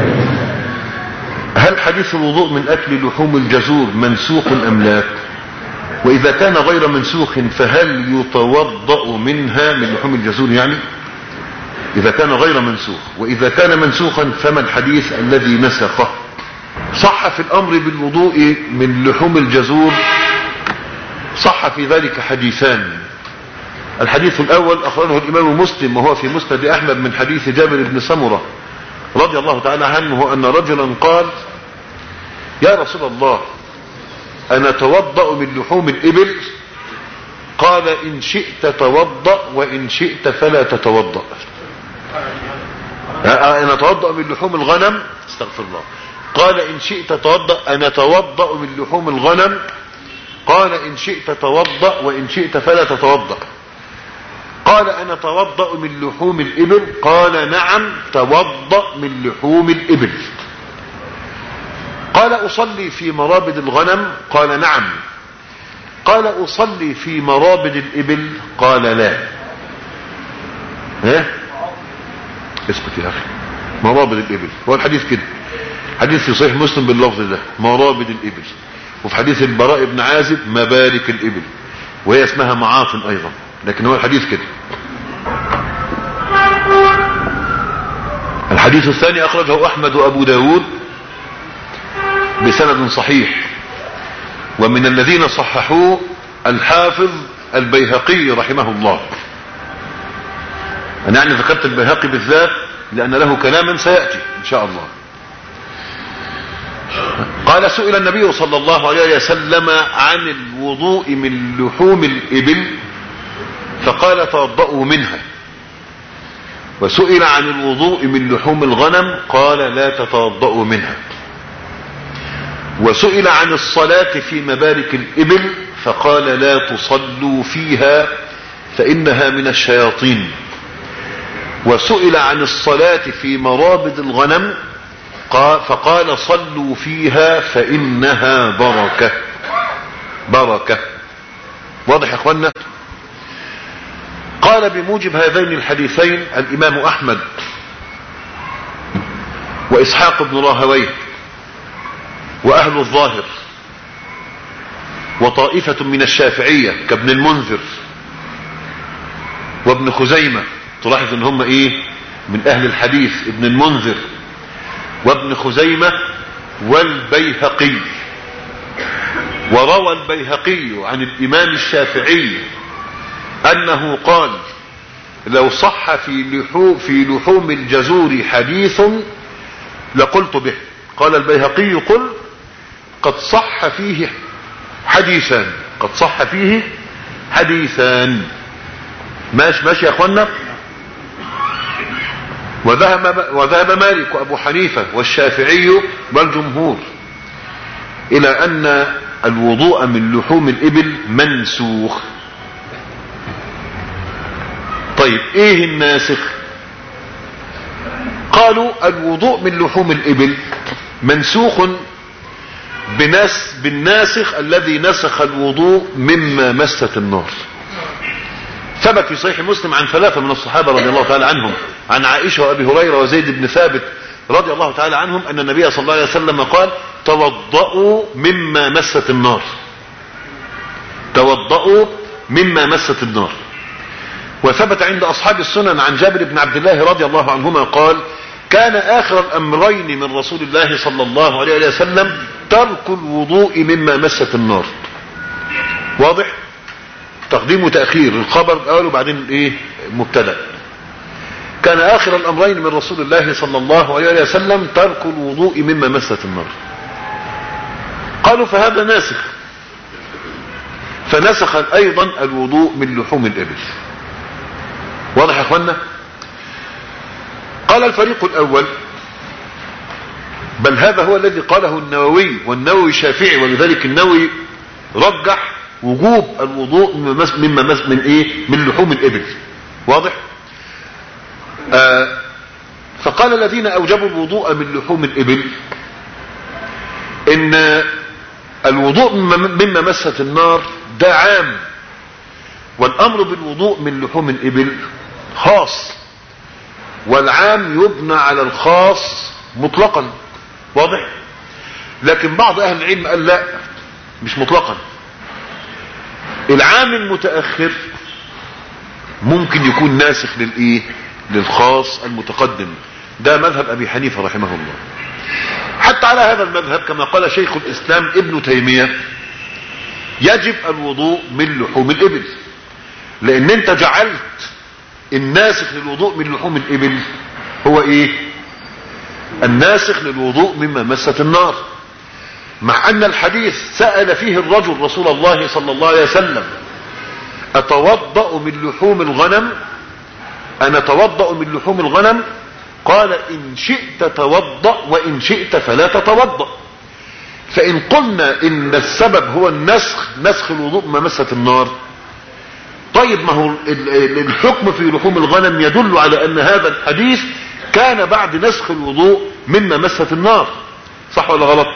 هل حديث الوضوء من أكل لحوم الجزور منسوخ أم لا؟ وإذا كان غير منسوخ فهل يتوضأ منها من لحوم الجزور؟ يعني إذا كان غير منسوخ. وإذا كان منسوخا فما الحديث الذي نسخه؟ صح في الأمر بالوضوء من لحوم الجزور، صح في ذلك حديثان. الحديث الأول أخرجه الإمام مسلم وهو في مسند أحمد من حديث جابر بن سمرة رضي الله تعالى عنه أن رجلا قال يا رسول الله أنا توضأ من لحوم الإبل؟ قال إن شئت توضأ وإن شئت فلا تتوضأ. أنا توضأ من لحوم الغنم؟ استغفر الله. قال إن شئت توضأ. أنا توضأ من لحوم الغنم؟ قال إن شئت توضأ وإن شئت فلا تتوضأ. قال أنا توضأ من لحوم الإبل؟ قال نعم توضأ من لحوم الإبل. قال أصلي في مرابد الغنم؟ قال نعم. قال أصلي في مرابد الإبل؟ قال لا. ها اسكت يا أخي. مرابد الإبل هو الحديث كده، حديث في صحيح مسلم باللفظ ده مرابد الإبل، وفي حديث البراء بن عازب مبارك الإبل، وهي اسمها معاطن أيضا، لكن هو الحديث كده. الحديث الثاني أخرجه أحمد وأبو داود بسند صحيح، ومن الذين صححوه الحافظ البيهقي رحمه الله. أنا يعني ذكرت البيهقي بالذات لأن له كلاما سيأتي إن شاء الله. قال سئل النبي صلى الله عليه وسلم عن الوضوء من لحوم الإبل فقال توضؤوا منها، وسئل عن الوضوء من لحوم الغنم قال لا تتوضؤوا منها، وسئل عن الصلاة في مبارك الإبل فقال لا تصلوا فيها فإنها من الشياطين، وسئل عن الصلاة في مرابد الغنم فقال صلوا فيها فإنها بركة. بركة. واضح يا اخوانا؟ قال بموجب هذين الحديثين الإمام أحمد وإسحاق بن راهويه وأهل الظاهر وطائفة من الشافعية كابن المنذر وابن خزيمة، تلاحظ ان هم ايه من اهل الحديث، ابن المنذر وابن خزيمة والبيهقي. وروى البيهقي عن الامام الشافعي انه قال لو صح في لحوم, في لحوم الجزور حديث لقلت به. قال البيهقي قل قد صح فيه حديثان، قد صح فيه حديثان. ماشي ماشي يا اخوانا. وذهب, وذهب مالك وابو حنيفة والشافعي والجمهور الى ان الوضوء من لحوم الابل منسوخ. طيب ايه الناسخ؟ قالوا الوضوء من لحوم الابل منسوخ بناس بالناسخ الذي نسخ الوضوء مما مست النار. ثبت في صحيح مسلم عن ثلاثة من الصحابة رضي الله تعالى عنهم، عن عائشة وابي هريرة وزيد بن ثابت رضي الله تعالى عنهم، ان النبي صلى الله عليه وسلم قال توضؤوا مما مست النار. توضؤوا مما مست النار. وثبت عند اصحاب السنن عن جابر بن عبد الله رضي الله عنهما قال كان اخر الامرين من رسول الله صلى الله عليه وسلم ترك الوضوء مما مست النار. واضح؟ تقديم وتأخير، الخبر الاول وبعدين ايه مبتدأ. كان اخر الامرين من رسول الله صلى الله عليه وسلم ترك الوضوء مما مست النار. قالوا فهذا ناسخ، فنسخ ايضا الوضوء من لحوم الابل. واضح يا اخوانا؟ قال الفريق الاول بل هذا هو الذي قاله النووي، والنووي شافعي، ولذلك النووي رجح وجوب الوضوء مما مس من ايه من لحوم الابل. واضح؟ آه فقال الذين اوجبوا الوضوء من لحوم الابل ان الوضوء مما مست النار ده عام، والامر بالوضوء من لحوم الابل خاص، والعام يبنى على الخاص مطلقا. واضح؟ لكن بعض اهل العلم قال لا مش مطلقا، العام المتأخر ممكن يكون ناسخ للايه للخاص المتقدم. ده مذهب ابي حنيفة رحمه الله. حتى على هذا المذهب كما قال شيخ الاسلام ابن تيمية يجب الوضوء من لحوم الابل، لان انت جعلت الناسخ للوضوء من لحوم الابل هو ايه الناسخ للوضوء مما مست النار، مع ان الحديث سأل فيه الرجل رسول الله صلى الله عليه وسلم اتوضأ من لحوم الغنم، انا اتوضأ من لحوم الغنم؟ قال ان شئت توضأ وان شئت فلا تتوضأ. فان قلنا ان السبب هو النسخ، نسخ الوضوء ما مست النار، طيب ما هو الحكم في لحوم الغنم يدل على ان هذا الحديث كان بعد نسخ الوضوء مما مست النار، صح ولا غلط؟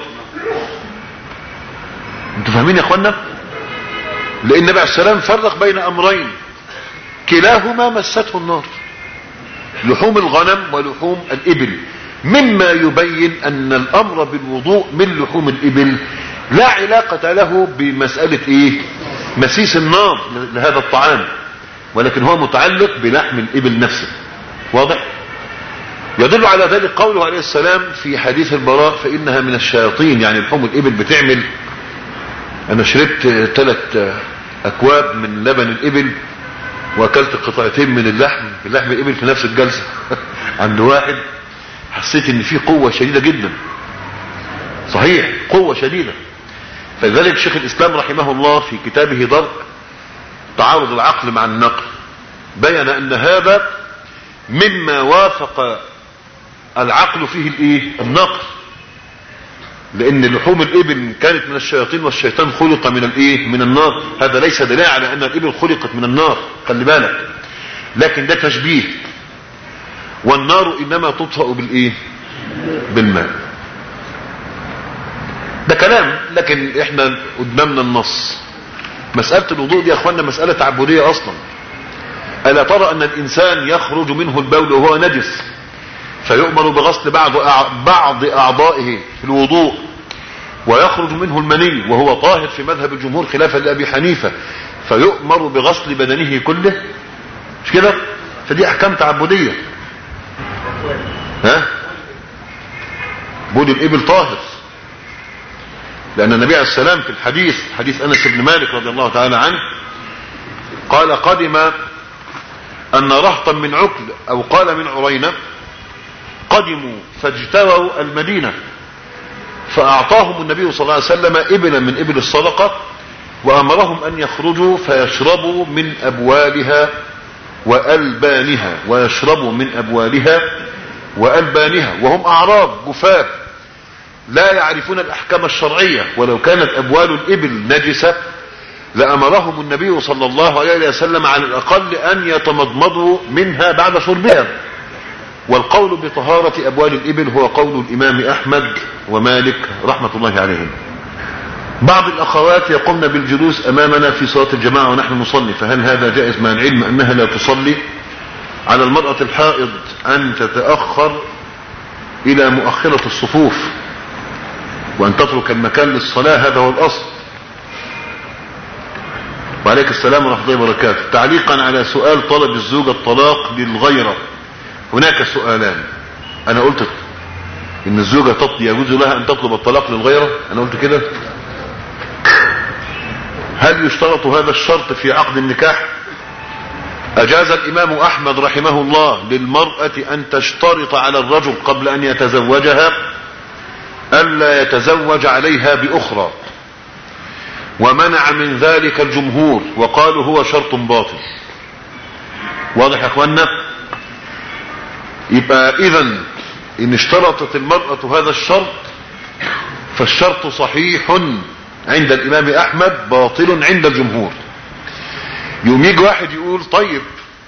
انتوا فاهمين يا اخوانا؟ لان النبي عليه السلام فرق بين امرين كلاهما مسته النار، لحوم الغنم ولحوم الابل، مما يبين ان الامر بالوضوء من لحوم الابل لا علاقة له بمسألة ايه مسيس النار لهذا الطعام، ولكن هو متعلق بلحم الابل نفسه. واضح؟ يدل على ذلك قوله عليه السلام في حديث البراء فانها من الشياطين، يعني لحوم الابل بتعمل. انا شربت ثلاث اكواب من لبن الابل واكلت قطعتين من اللحم اللحم الابل في نفس الجلسة عند واحد، حسيت ان في قوة شديدة جدا، صحيح قوة شديدة. فلذلك شيخ الاسلام رحمه الله في كتابه درء تعارض العقل مع النقل بين ان هذا مما وافق العقل فيه الايه النقل، لان لحوم الابل كانت من الشياطين والشيطان خلق من الايه من النار، هذا ليس دليل على ان الابل خلقت من النار، خلي بالك، لكن ده تشبيه، والنار انما تطفأ بالايه بالماء. ده كلام، لكن احنا قدامنا النص. مسألة الوضوء دي يا اخوانا مسألة تعبدية اصلا. الا ترى ان الانسان يخرج منه البول وهو نجس فيؤمر بغسل بعض بعض اعضائه في الوضوء، ويخرج منه المني وهو طاهر في مذهب الجمهور خلافا لأبي حنيفة فيؤمر بغسل بدنه كله، مش كده؟ فدي احكام تعبدية. ها بول الابل طاهر، لان النبي عليه السلام في الحديث حديث انس بن مالك رضي الله تعالى عنه قال قدم ان رهطا من عكل او قال من عرينة قدموا فاجتووا المدينة فاعطاهم النبي صلى الله عليه وسلم ابلا من ابل الصدقة وامرهم ان يخرجوا فيشربوا من ابوالها والبانها ويشربوا من ابوالها والبانها وهم اعراب جفاف لا يعرفون الاحكام الشرعية، ولو كانت ابوال الابل نجسة لامرهم النبي صلى الله عليه وسلم على الاقل ان يتمضمضوا منها بعد شربها. والقول بطهارة ابوال الابل هو قول الامام احمد ومالك رحمة الله عليهم. بعض الاخوات يقومن بالجلوس امامنا في صلاة الجماعة ونحن نصلي، فهل هذا جائز مع العلم انها لا تصلي؟ على المرأة الحائض ان تتأخر الى مؤخرة الصفوف وان تترك المكان للصلاة، هذا هو الاصل. وعليك السلام ورحمة الله وبركاته. تعليقا على سؤال طلب الزوجة الطلاق للغيرة، هناك سؤالان. انا قلت ان الزوجة يجوز لها ان تطلب الطلاق للغيرة، انا قلت كده. هل يشترط هذا الشرط في عقد النكاح؟ اجاز الامام احمد رحمه الله للمرأة ان تشترط على الرجل قبل ان يتزوجها الا يتزوج عليها باخرى، ومنع من ذلك الجمهور وقالوا هو شرط باطل. واضح يا اخوانا؟ يبقى اذا ان اشترطت المرأة هذا الشرط فالشرط صحيح عند الامام احمد باطل عند الجمهور. يوم يجي واحد يقول طيب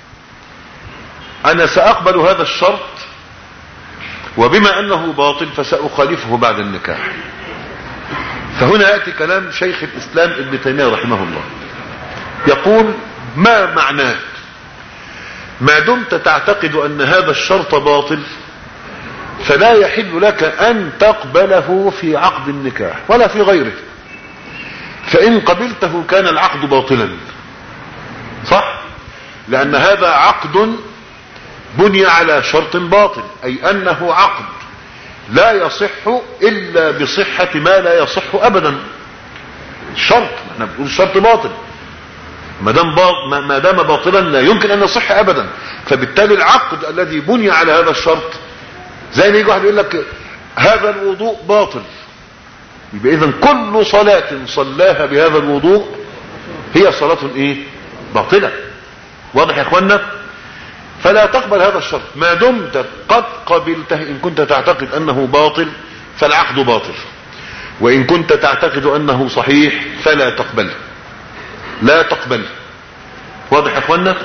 انا ساقبل هذا الشرط وبما انه باطل فساخالفه بعد النكاح. فهنا يأتي كلام شيخ الاسلام ابن تيمية رحمه الله يقول ما معناه؟ ما دمت تعتقد ان هذا الشرط باطل فلا يحل لك ان تقبله في عقد النكاح ولا في غيره، فان قبلته كان العقد باطلا، صح؟ لان هذا عقد بني على شرط باطل، اي انه عقد لا يصح الا بصحة ما لا يصح ابدا. الشرط احنا بنقول الشرط باطل، ما دام ما دام باطلا لا يمكن ان يصح ابدا، فبالتالي العقد الذي بني على هذا الشرط زي ما يجي واحد يقول لك هذا الوضوء باطل، يبقى اذا كل صلاة صلاها بهذا الوضوء هي صلاة ايه؟ باطلة. واضح يا اخوانا؟ فلا تقبل هذا الشرط ما دمت قد قبلته. ان كنت تعتقد انه باطل فالعقد باطل، وان كنت تعتقد انه صحيح فلا تقبله، لا تقبله. واضح يا اخوانا؟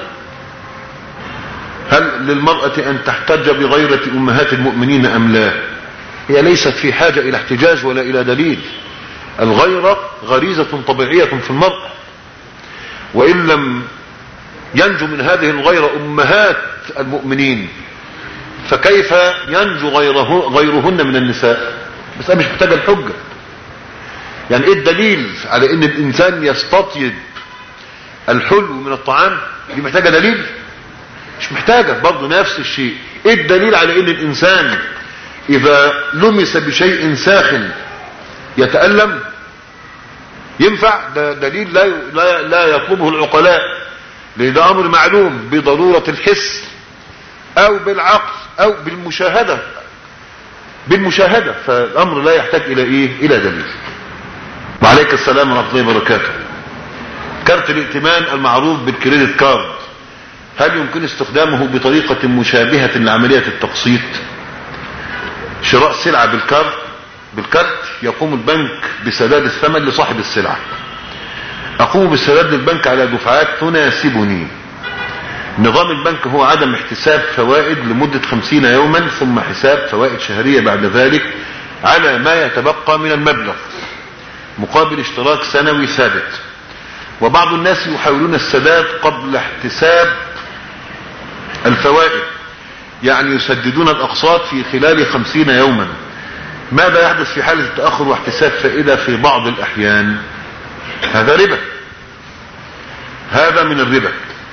هل للمرأة ان تحتج بغيرة امهات المؤمنين ام لا؟ هي ليست في حاجة الى احتجاج ولا الى دليل. الغيرة غريزة طبيعية في المرأة، وان لم ينجو من هذه الغيرة امهات المؤمنين فكيف ينجو غيره غيرهن من النساء؟ بس انا مش محتاجة الحجة. يعني ايه الدليل على ان الانسان يستطيب الحلو من الطعام؟ دي محتاجة دليل؟ مش محتاجة. برضو نفس الشيء، ايه الدليل على ان الانسان اذا لمس بشيء ساخن يتألم؟ ينفع؟ ده دليل لا لا, لا يطلبه العقلاء، لان ده امر معلوم بضرورة الحس او بالعقل او بالمشاهدة بالمشاهدة فالامر لا يحتاج الى ايه؟ الى دليل. وعليك السلام ورحمة الله وبركاته. كارت الائتمان المعروف بالكريدت كارد، هل يمكن استخدامه بطريقة مشابهة لعملية التقسيط؟ شراء سلعة بالكارت بالكارت يقوم البنك بسداد الثمن لصاحب السلعة. اقوم بالسداد للبنك على دفعات تناسبني. نظام البنك هو عدم احتساب فوائد لمدة خمسين يوما ثم حساب فوائد شهرية بعد ذلك على ما يتبقى من المبلغ مقابل اشتراك سنوي ثابت. وبعض الناس يحاولون السداد قبل احتساب الفوائد، يعني يسددون الاقساط في خلال خمسين يوما. ماذا يحدث في حالة التأخر واحتساب فائدة في بعض الاحيان؟ هذا ربا، هذا من الربا.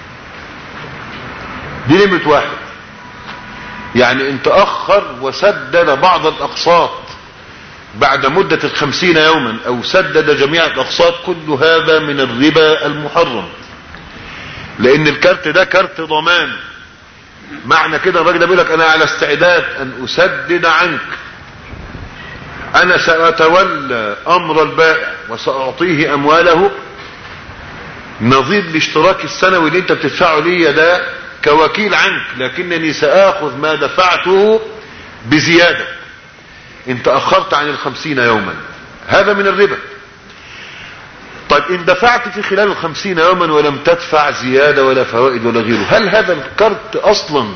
دي نمرة واحد. يعني ان تأخر وسدد بعض الاقساط بعد مدة الخمسين يوما او سدد جميع الاقساط، كل هذا من الربا المحرم، لان الكارت ده كارت ضمان. معنى كده الراجل ده بيقول لك انا على استعداد ان اسدد عنك، انا سأتولى امر البائع وسأعطيه امواله نظير الاشتراك السنوي اللي انت بتدفعه لي ده كوكيل عنك، لكنني سآخذ ما دفعته بزيادة ان تأخرت عن الخمسين يوما. هذا من الربا. طيب ان دفعت في خلال الخمسين يوما ولم تدفع زيادة ولا فوائد ولا غيره، هل هذا الكارت اصلا،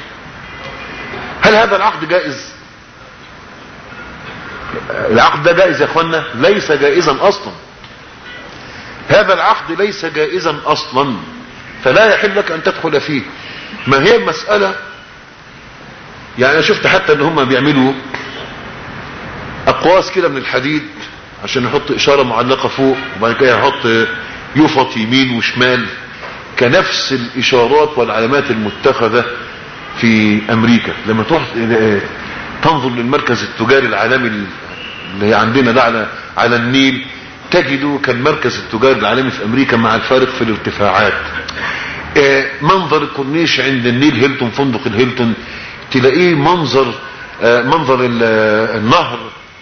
هل هذا العقد جائز؟ العقد ده جائز يا اخوانا؟ ليس جائزا اصلا. هذا العقد ليس جائزا اصلا، فلا يحل لك ان تدخل فيه. ما هي المسألة؟ يعني انا شفت حتى ان هم بيعملوا اقواس كده من الحديد عشان يحط اشارة معلقة فوق، وبعد كده يحط يفط يمين وشمال كنفس الاشارات والعلامات المتخذة في امريكا. لما تروح تنظر للمركز التجاري العالمي اللي عندنا ده على على النيل، تجده كالمركز التجاري العالمي في امريكا مع الفارق في الارتفاعات. منظر الكورنيش عند النيل هيلتون، فندق الهيلتون، تلاقيه منظر منظر النهر،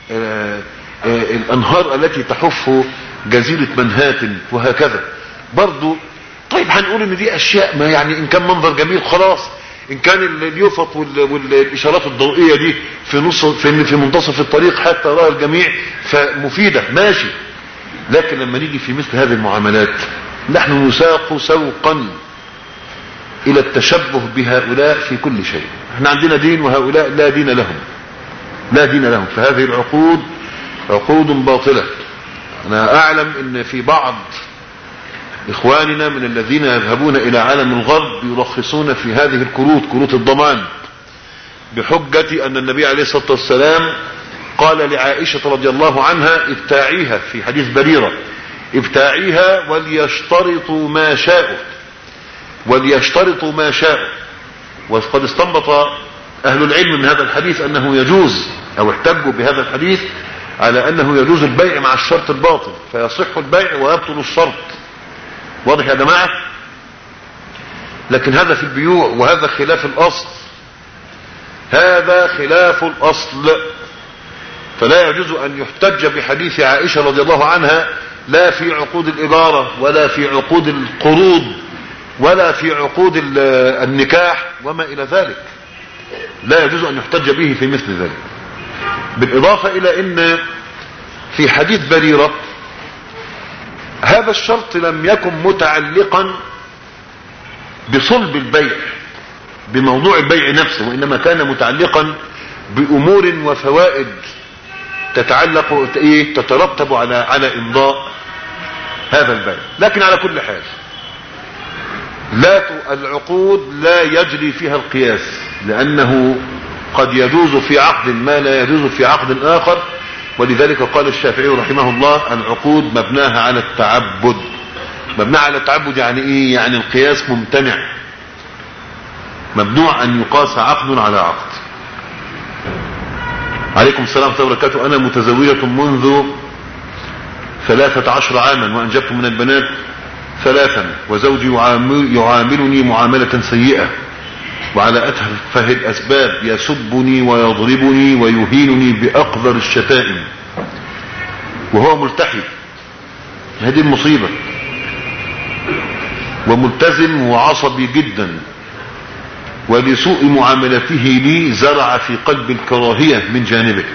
الانهار التي تحف جزيرة منهاتن وهكذا برضو. طيب هنقول ان دي اشياء، ما يعني ان كان منظر جميل خلاص، ان كان اليوفط والاشارات الضوئية دي في نص في, في منتصف الطريق حتى يراها الجميع فمفيدة ماشي. لكن لما نيجي في مثل هذه المعاملات نحن نساق سوقا الى التشبه بهؤلاء في كل شيء. احنا عندنا دين وهؤلاء لا دين لهم، لا دين لهم. فهذه العقود عقود باطلة. انا اعلم ان في بعض اخواننا من الذين يذهبون الى عالم الغرب يرخصون في هذه الكروت، كروت الضمان، بحجة ان النبي عليه الصلاة والسلام قال لعائشة رضي الله عنها ابتاعيها، في حديث بريرة، ابتاعيها وليشترطوا ما شاءوا، وليشترطوا ما شاءوا. وقد استنبط اهل العلم من هذا الحديث انه يجوز، او احتجوا بهذا الحديث على انه يجوز البيع مع الشرط الباطل، فيصح البيع ويبطل الشرط. واضح يا جماعة؟ لكن هذا في البيوع، وهذا خلاف الاصل. هذا خلاف الأصل. فلا يجوز أن يحتج بحديث عائشة رضي الله عنها لا في عقود الإجارة ولا في عقود القروض ولا في عقود النكاح وما إلى ذلك، لا يجوز أن يحتج به في مثل ذلك. بالإضافة إلى أن في حديث بريرة هذا الشرط لم يكن متعلقا بصلب البيع، بموضوع البيع نفسه، وإنما كان متعلقا بأمور وفوائد تتعلق ايه تترتب على على امضاء هذا البيع. لكن على كل حال لا العقود لا يجري فيها القياس، لأنه قد يجوز في عقد ما لا يجوز في عقد آخر. ولذلك قال الشافعي رحمه الله العقود مبناها على التعبد. مبناها على التعبد يعني ايه؟ يعني القياس ممتنع، ممنوع ان يقاس عقد على عقد. عليكم السلام ورحمة الله وبركاته. انا متزوجة منذ ثلاثة عشر عاما وانجبت من البنات ثلاثا، وزوجي يعاملني معاملة سيئة وعلى أتفه الأسباب يسبني ويضربني ويهينني بأقذر الشتائم وهو ملتحي. هذه المصيبة. وملتزم وعصبي جدا، ولسوء معاملته لي زرع في قلب الكراهية من جانبه،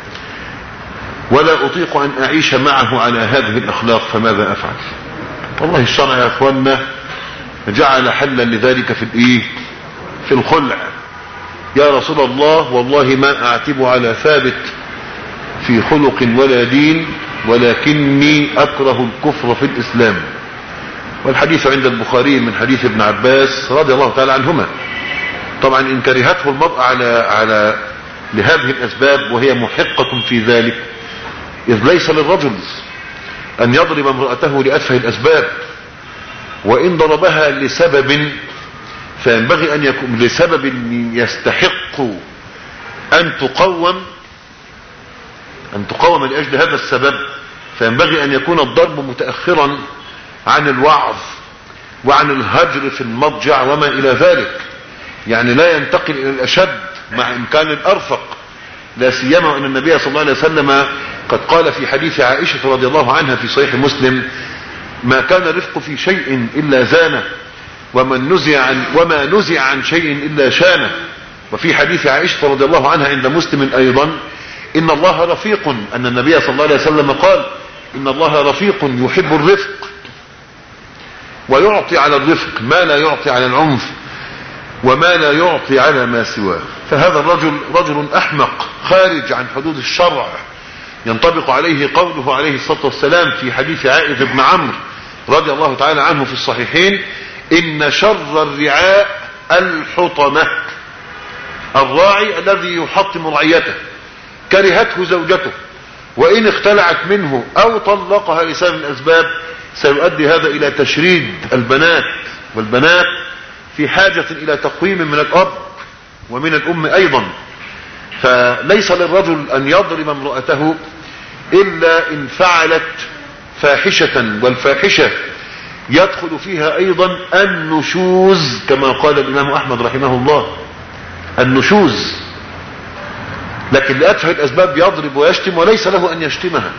ولا أطيق أن أعيش معه على هذه الأخلاق، فماذا أفعل؟ والله الشرع يا أخوانا جعل حلا لذلك في الإيه؟ في الخلع. يا رسول الله والله ما أعتب على ثابت في خلق ولا دين، ولكني أكره الكفر في الإسلام. والحديث عند البخاري من حديث ابن عباس رضي الله تعالى عنهما. طبعا إن كرهته المرأة على على لهذه الأسباب وهي محقة في ذلك، إذ ليس للرجل أن يضرب امرأته لأتفه الأسباب، وإن ضربها لسبب فينبغي أن يكون لسبب يستحق أن تقوم أن تقوم لأجل هذا السبب، فينبغي أن يكون الضرب متأخرا عن الوعظ وعن الهجر في المضجع وما إلى ذلك. يعني لا ينتقل إلى الأشد مع إمكان الأرفق، لا سيما أن النبي صلى الله عليه وسلم قد قال في حديث عائشة رضي الله عنها في صحيح مسلم: ما كان رفق في شيء إلا زانه، ومن نزع عن وما نزع عن شيء إلا شانه. وفي حديث عائشة رضي الله عنها عند مسلم أيضا: إن الله رفيق، أن النبي صلى الله عليه وسلم قال: إن الله رفيق يحب الرفق ويعطي على الرفق ما لا يعطي على العنف وما لا يعطي على ما سواه. فهذا الرجل رجل أحمق خارج عن حدود الشرع، ينطبق عليه قوله عليه الصلاة والسلام في حديث عائذ بن عمرو رضي الله تعالى عنه في الصحيحين: إن شر الرعاء الحطمة. الراعي الذي يحطم رعيته كرهته زوجته، وإن اختلعت منه أو طلقها لسبب من الأسباب سيؤدي هذا إلى تشريد البنات، والبنات في حاجة إلى تقويم من الأب ومن الأم أيضا. فليس للرجل أن يضرب امرأته إلا إن فعلت فاحشة، والفاحشة يدخل فيها أيضا النشوز كما قال الإمام أحمد رحمه الله، النشوز. لكن لأتفه الأسباب يضرب ويشتم وليس له أن يشتمها.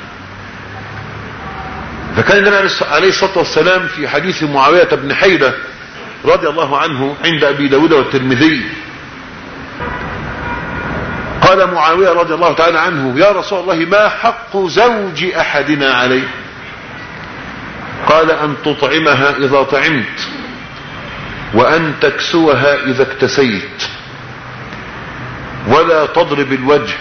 فكان النبي عليه الصلاة والسلام في حديث معاوية بن حيدة رضي الله عنه عند أبي داود والترمذي قال معاوية رضي الله تعالى عنه: يا رسول الله ما حق زوج أحدنا عليه؟ قال: أن تطعمها إذا طعمت، وأن تكسوها إذا اكتسيت، ولا تضرب الوجه،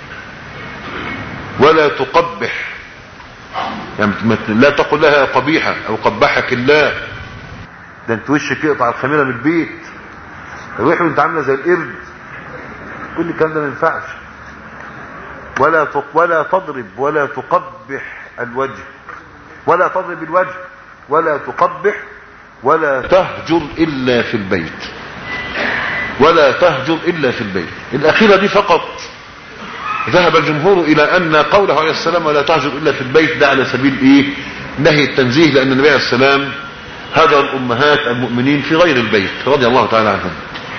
ولا تقبح، يعني لا تقل لها قبيحة أو قبحك الله، ده انت وشك يقطع الخميرة من البيت، الوحي وانت عاملة زي القرد، كل الكلام ده ما ينفعش. ولا ولا تضرب ولا تقبح الوجه، ولا تضرب الوجه، ولا تقبح، ولا تهجر إلا في البيت، ولا تهجر إلا في البيت. الأخيرة دي فقط ذهب الجمهور إلى أن قوله عليه السلام ولا تهجر إلا في البيت ده على سبيل إيه؟ نهي التنزيه، لأن النبي عليه السلام هجر أمهات المؤمنين في غير البيت رضي الله تعالى عنهم.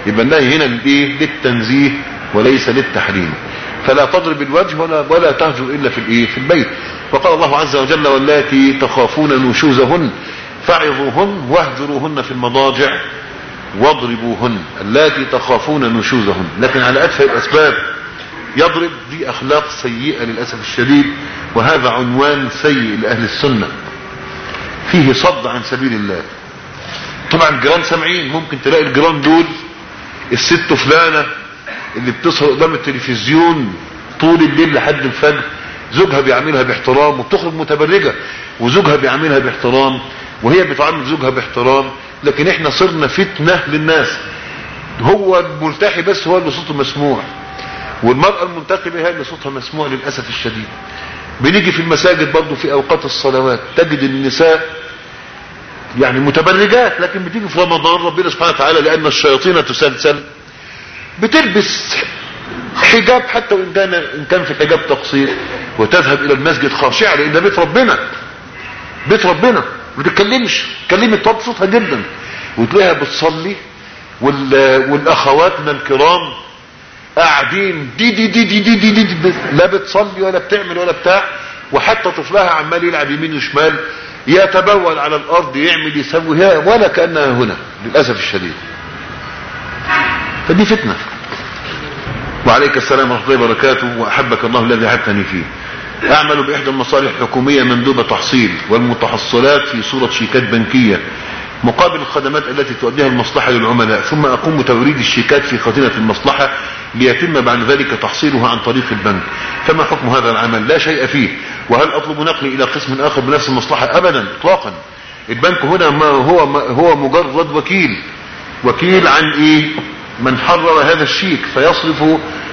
يبقى النهي هنا للايه؟ للتنزيه وليس للتحريم. فلا تضرب الوجه ولا ولا تهجر الا في الايه؟ في البيت. وقال الله عز وجل واللاتي تخافون نشوزهن فعظوهن واهجروهن في المضاجع واضربوهن. اللاتي تخافون نشوزهن، لكن على اتفه الاسباب. يضرب دي اخلاق سيئة للاسف الشديد، وهذا عنوان سيء لاهل السنة، فيه صد عن سبيل الله. طبعا الجيران سامعين، ممكن تلاقي الجيران دول الست فلانة اللي بتصحى قدام التلفزيون طول الليل لحد الفجر، زوجها بيعملها باحترام وبتخرج متبرجة، وزوجها بيعملها باحترام وهي بتعامل زوجها باحترام، لكن احنا صرنا فتنة للناس. هو الملتحي بس هو اللي صوته مسموع، والمرأة المنتقبة هي اللي صوتها مسموع للأسف الشديد. بنيجي في المساجد برضو في أوقات الصلوات تجد النساء يعني متبرجات، لكن بتيجي في رمضان ربنا سبحانه وتعالى لأن الشياطين تسلسل بتلبس حجاب، حتى وإن كان إن كان في حجاب تقصير، وتذهب إلى المسجد خاشعة، لأن ده بيت ربنا، بيت ربنا. ما تتكلمش، كلمت طب صوتها جدا، وتلاقيها بتصلي والأخواتنا الكرام قاعدين دي دي دي دي دي, دي, دي, دي لا بتصلي ولا بتعمل ولا بتاع، وحتى طفلها عمال يلعب يمين وشمال، يتبول على الارض، يعمل يسوي ولا كأنها هنا للأسف الشديد. فدي فتنة. وعليك السلام ورحمة الله وبركاته، وأحبك الله الذي أحبتني فيه. أعمل بإحدى المصالح الحكومية مندوبة تحصيل والمتحصلات في صورة شيكات بنكية مقابل الخدمات التي تؤديها المصلحة للعملاء، ثم أقوم بتوريد الشيكات في خزينة المصلحة ليتم بعد ذلك تحصيلها عن طريق البنك. فما حكم هذا العمل؟ لا شيء فيه. وهل أطلب نقلي إلى قسم آخر بنفس المصلحة؟ أبدا إطلاقا. البنك هنا ما هو ما هو مجرد وكيل، وكيل عن إيه؟ من حرر هذا الشيك فيصرف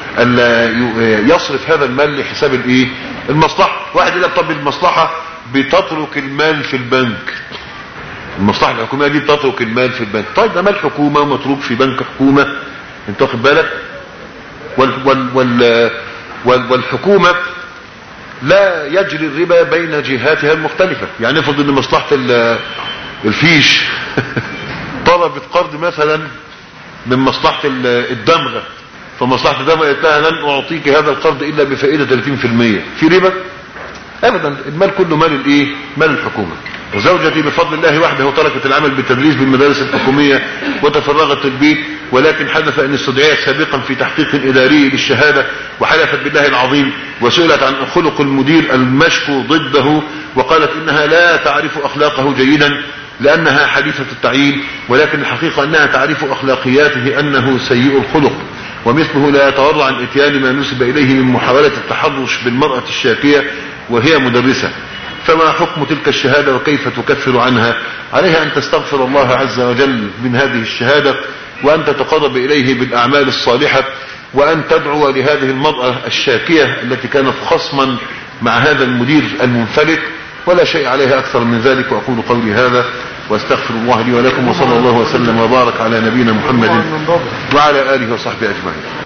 يصرف هذا المال لحساب الإيه؟ المصلحة. واحد يقول طب المصلحة بتترك المال في البنك، المصلحة الحكومية دي بتترك المال في البنك. طيب ده مال حكومة ومتروك في بنك حكومة، انت واخد بالك؟ وال وال وال وال والحكومة لا يجري الربا بين جهاتها المختلفة. يعني افرض ان مصلحة الفيش طلبت قرض مثلا من مصلحة الدمغة، فمصلحة الدمغة قالت لها لن اعطيك هذا القرض الا بفائدة ثلاثين بالمئة. في ربا؟ ابدا. المال كله مال الايه؟ مال الحكومة. وزوجتي بفضل الله وحده تركت العمل بالتدريس بالمدارس الحكومية وتفرغت للبيت، ولكن حدث ان استدعيت سابقا في تحقيق اداري للشهادة، وحلفت بالله العظيم وسئلت عن خلق المدير المشكو ضده، وقالت انها لا تعرف اخلاقه جيدا لانها حديثة التعيين، ولكن الحقيقة انها تعرف اخلاقياته انه سيء الخلق، ومثله لا يتورع عن اتيان ما نسب اليه من محاولة التحرش بالمرأة الشاكية وهي مدرسة. فما حكم تلك الشهادة وكيف تكفر عنها؟ عليها أن تستغفر الله عز وجل من هذه الشهادة، وأن تتقرب إليه بالأعمال الصالحة، وأن تدعو لهذه المرأة الشاكية التي كانت خصما مع هذا المدير المنفلت، ولا شيء عليها أكثر من ذلك. وأقول قولي هذا واستغفر الله لي ولكم، وصلى الله وسلم وبارك على نبينا محمد وعلى آله وصحبه أجمعين.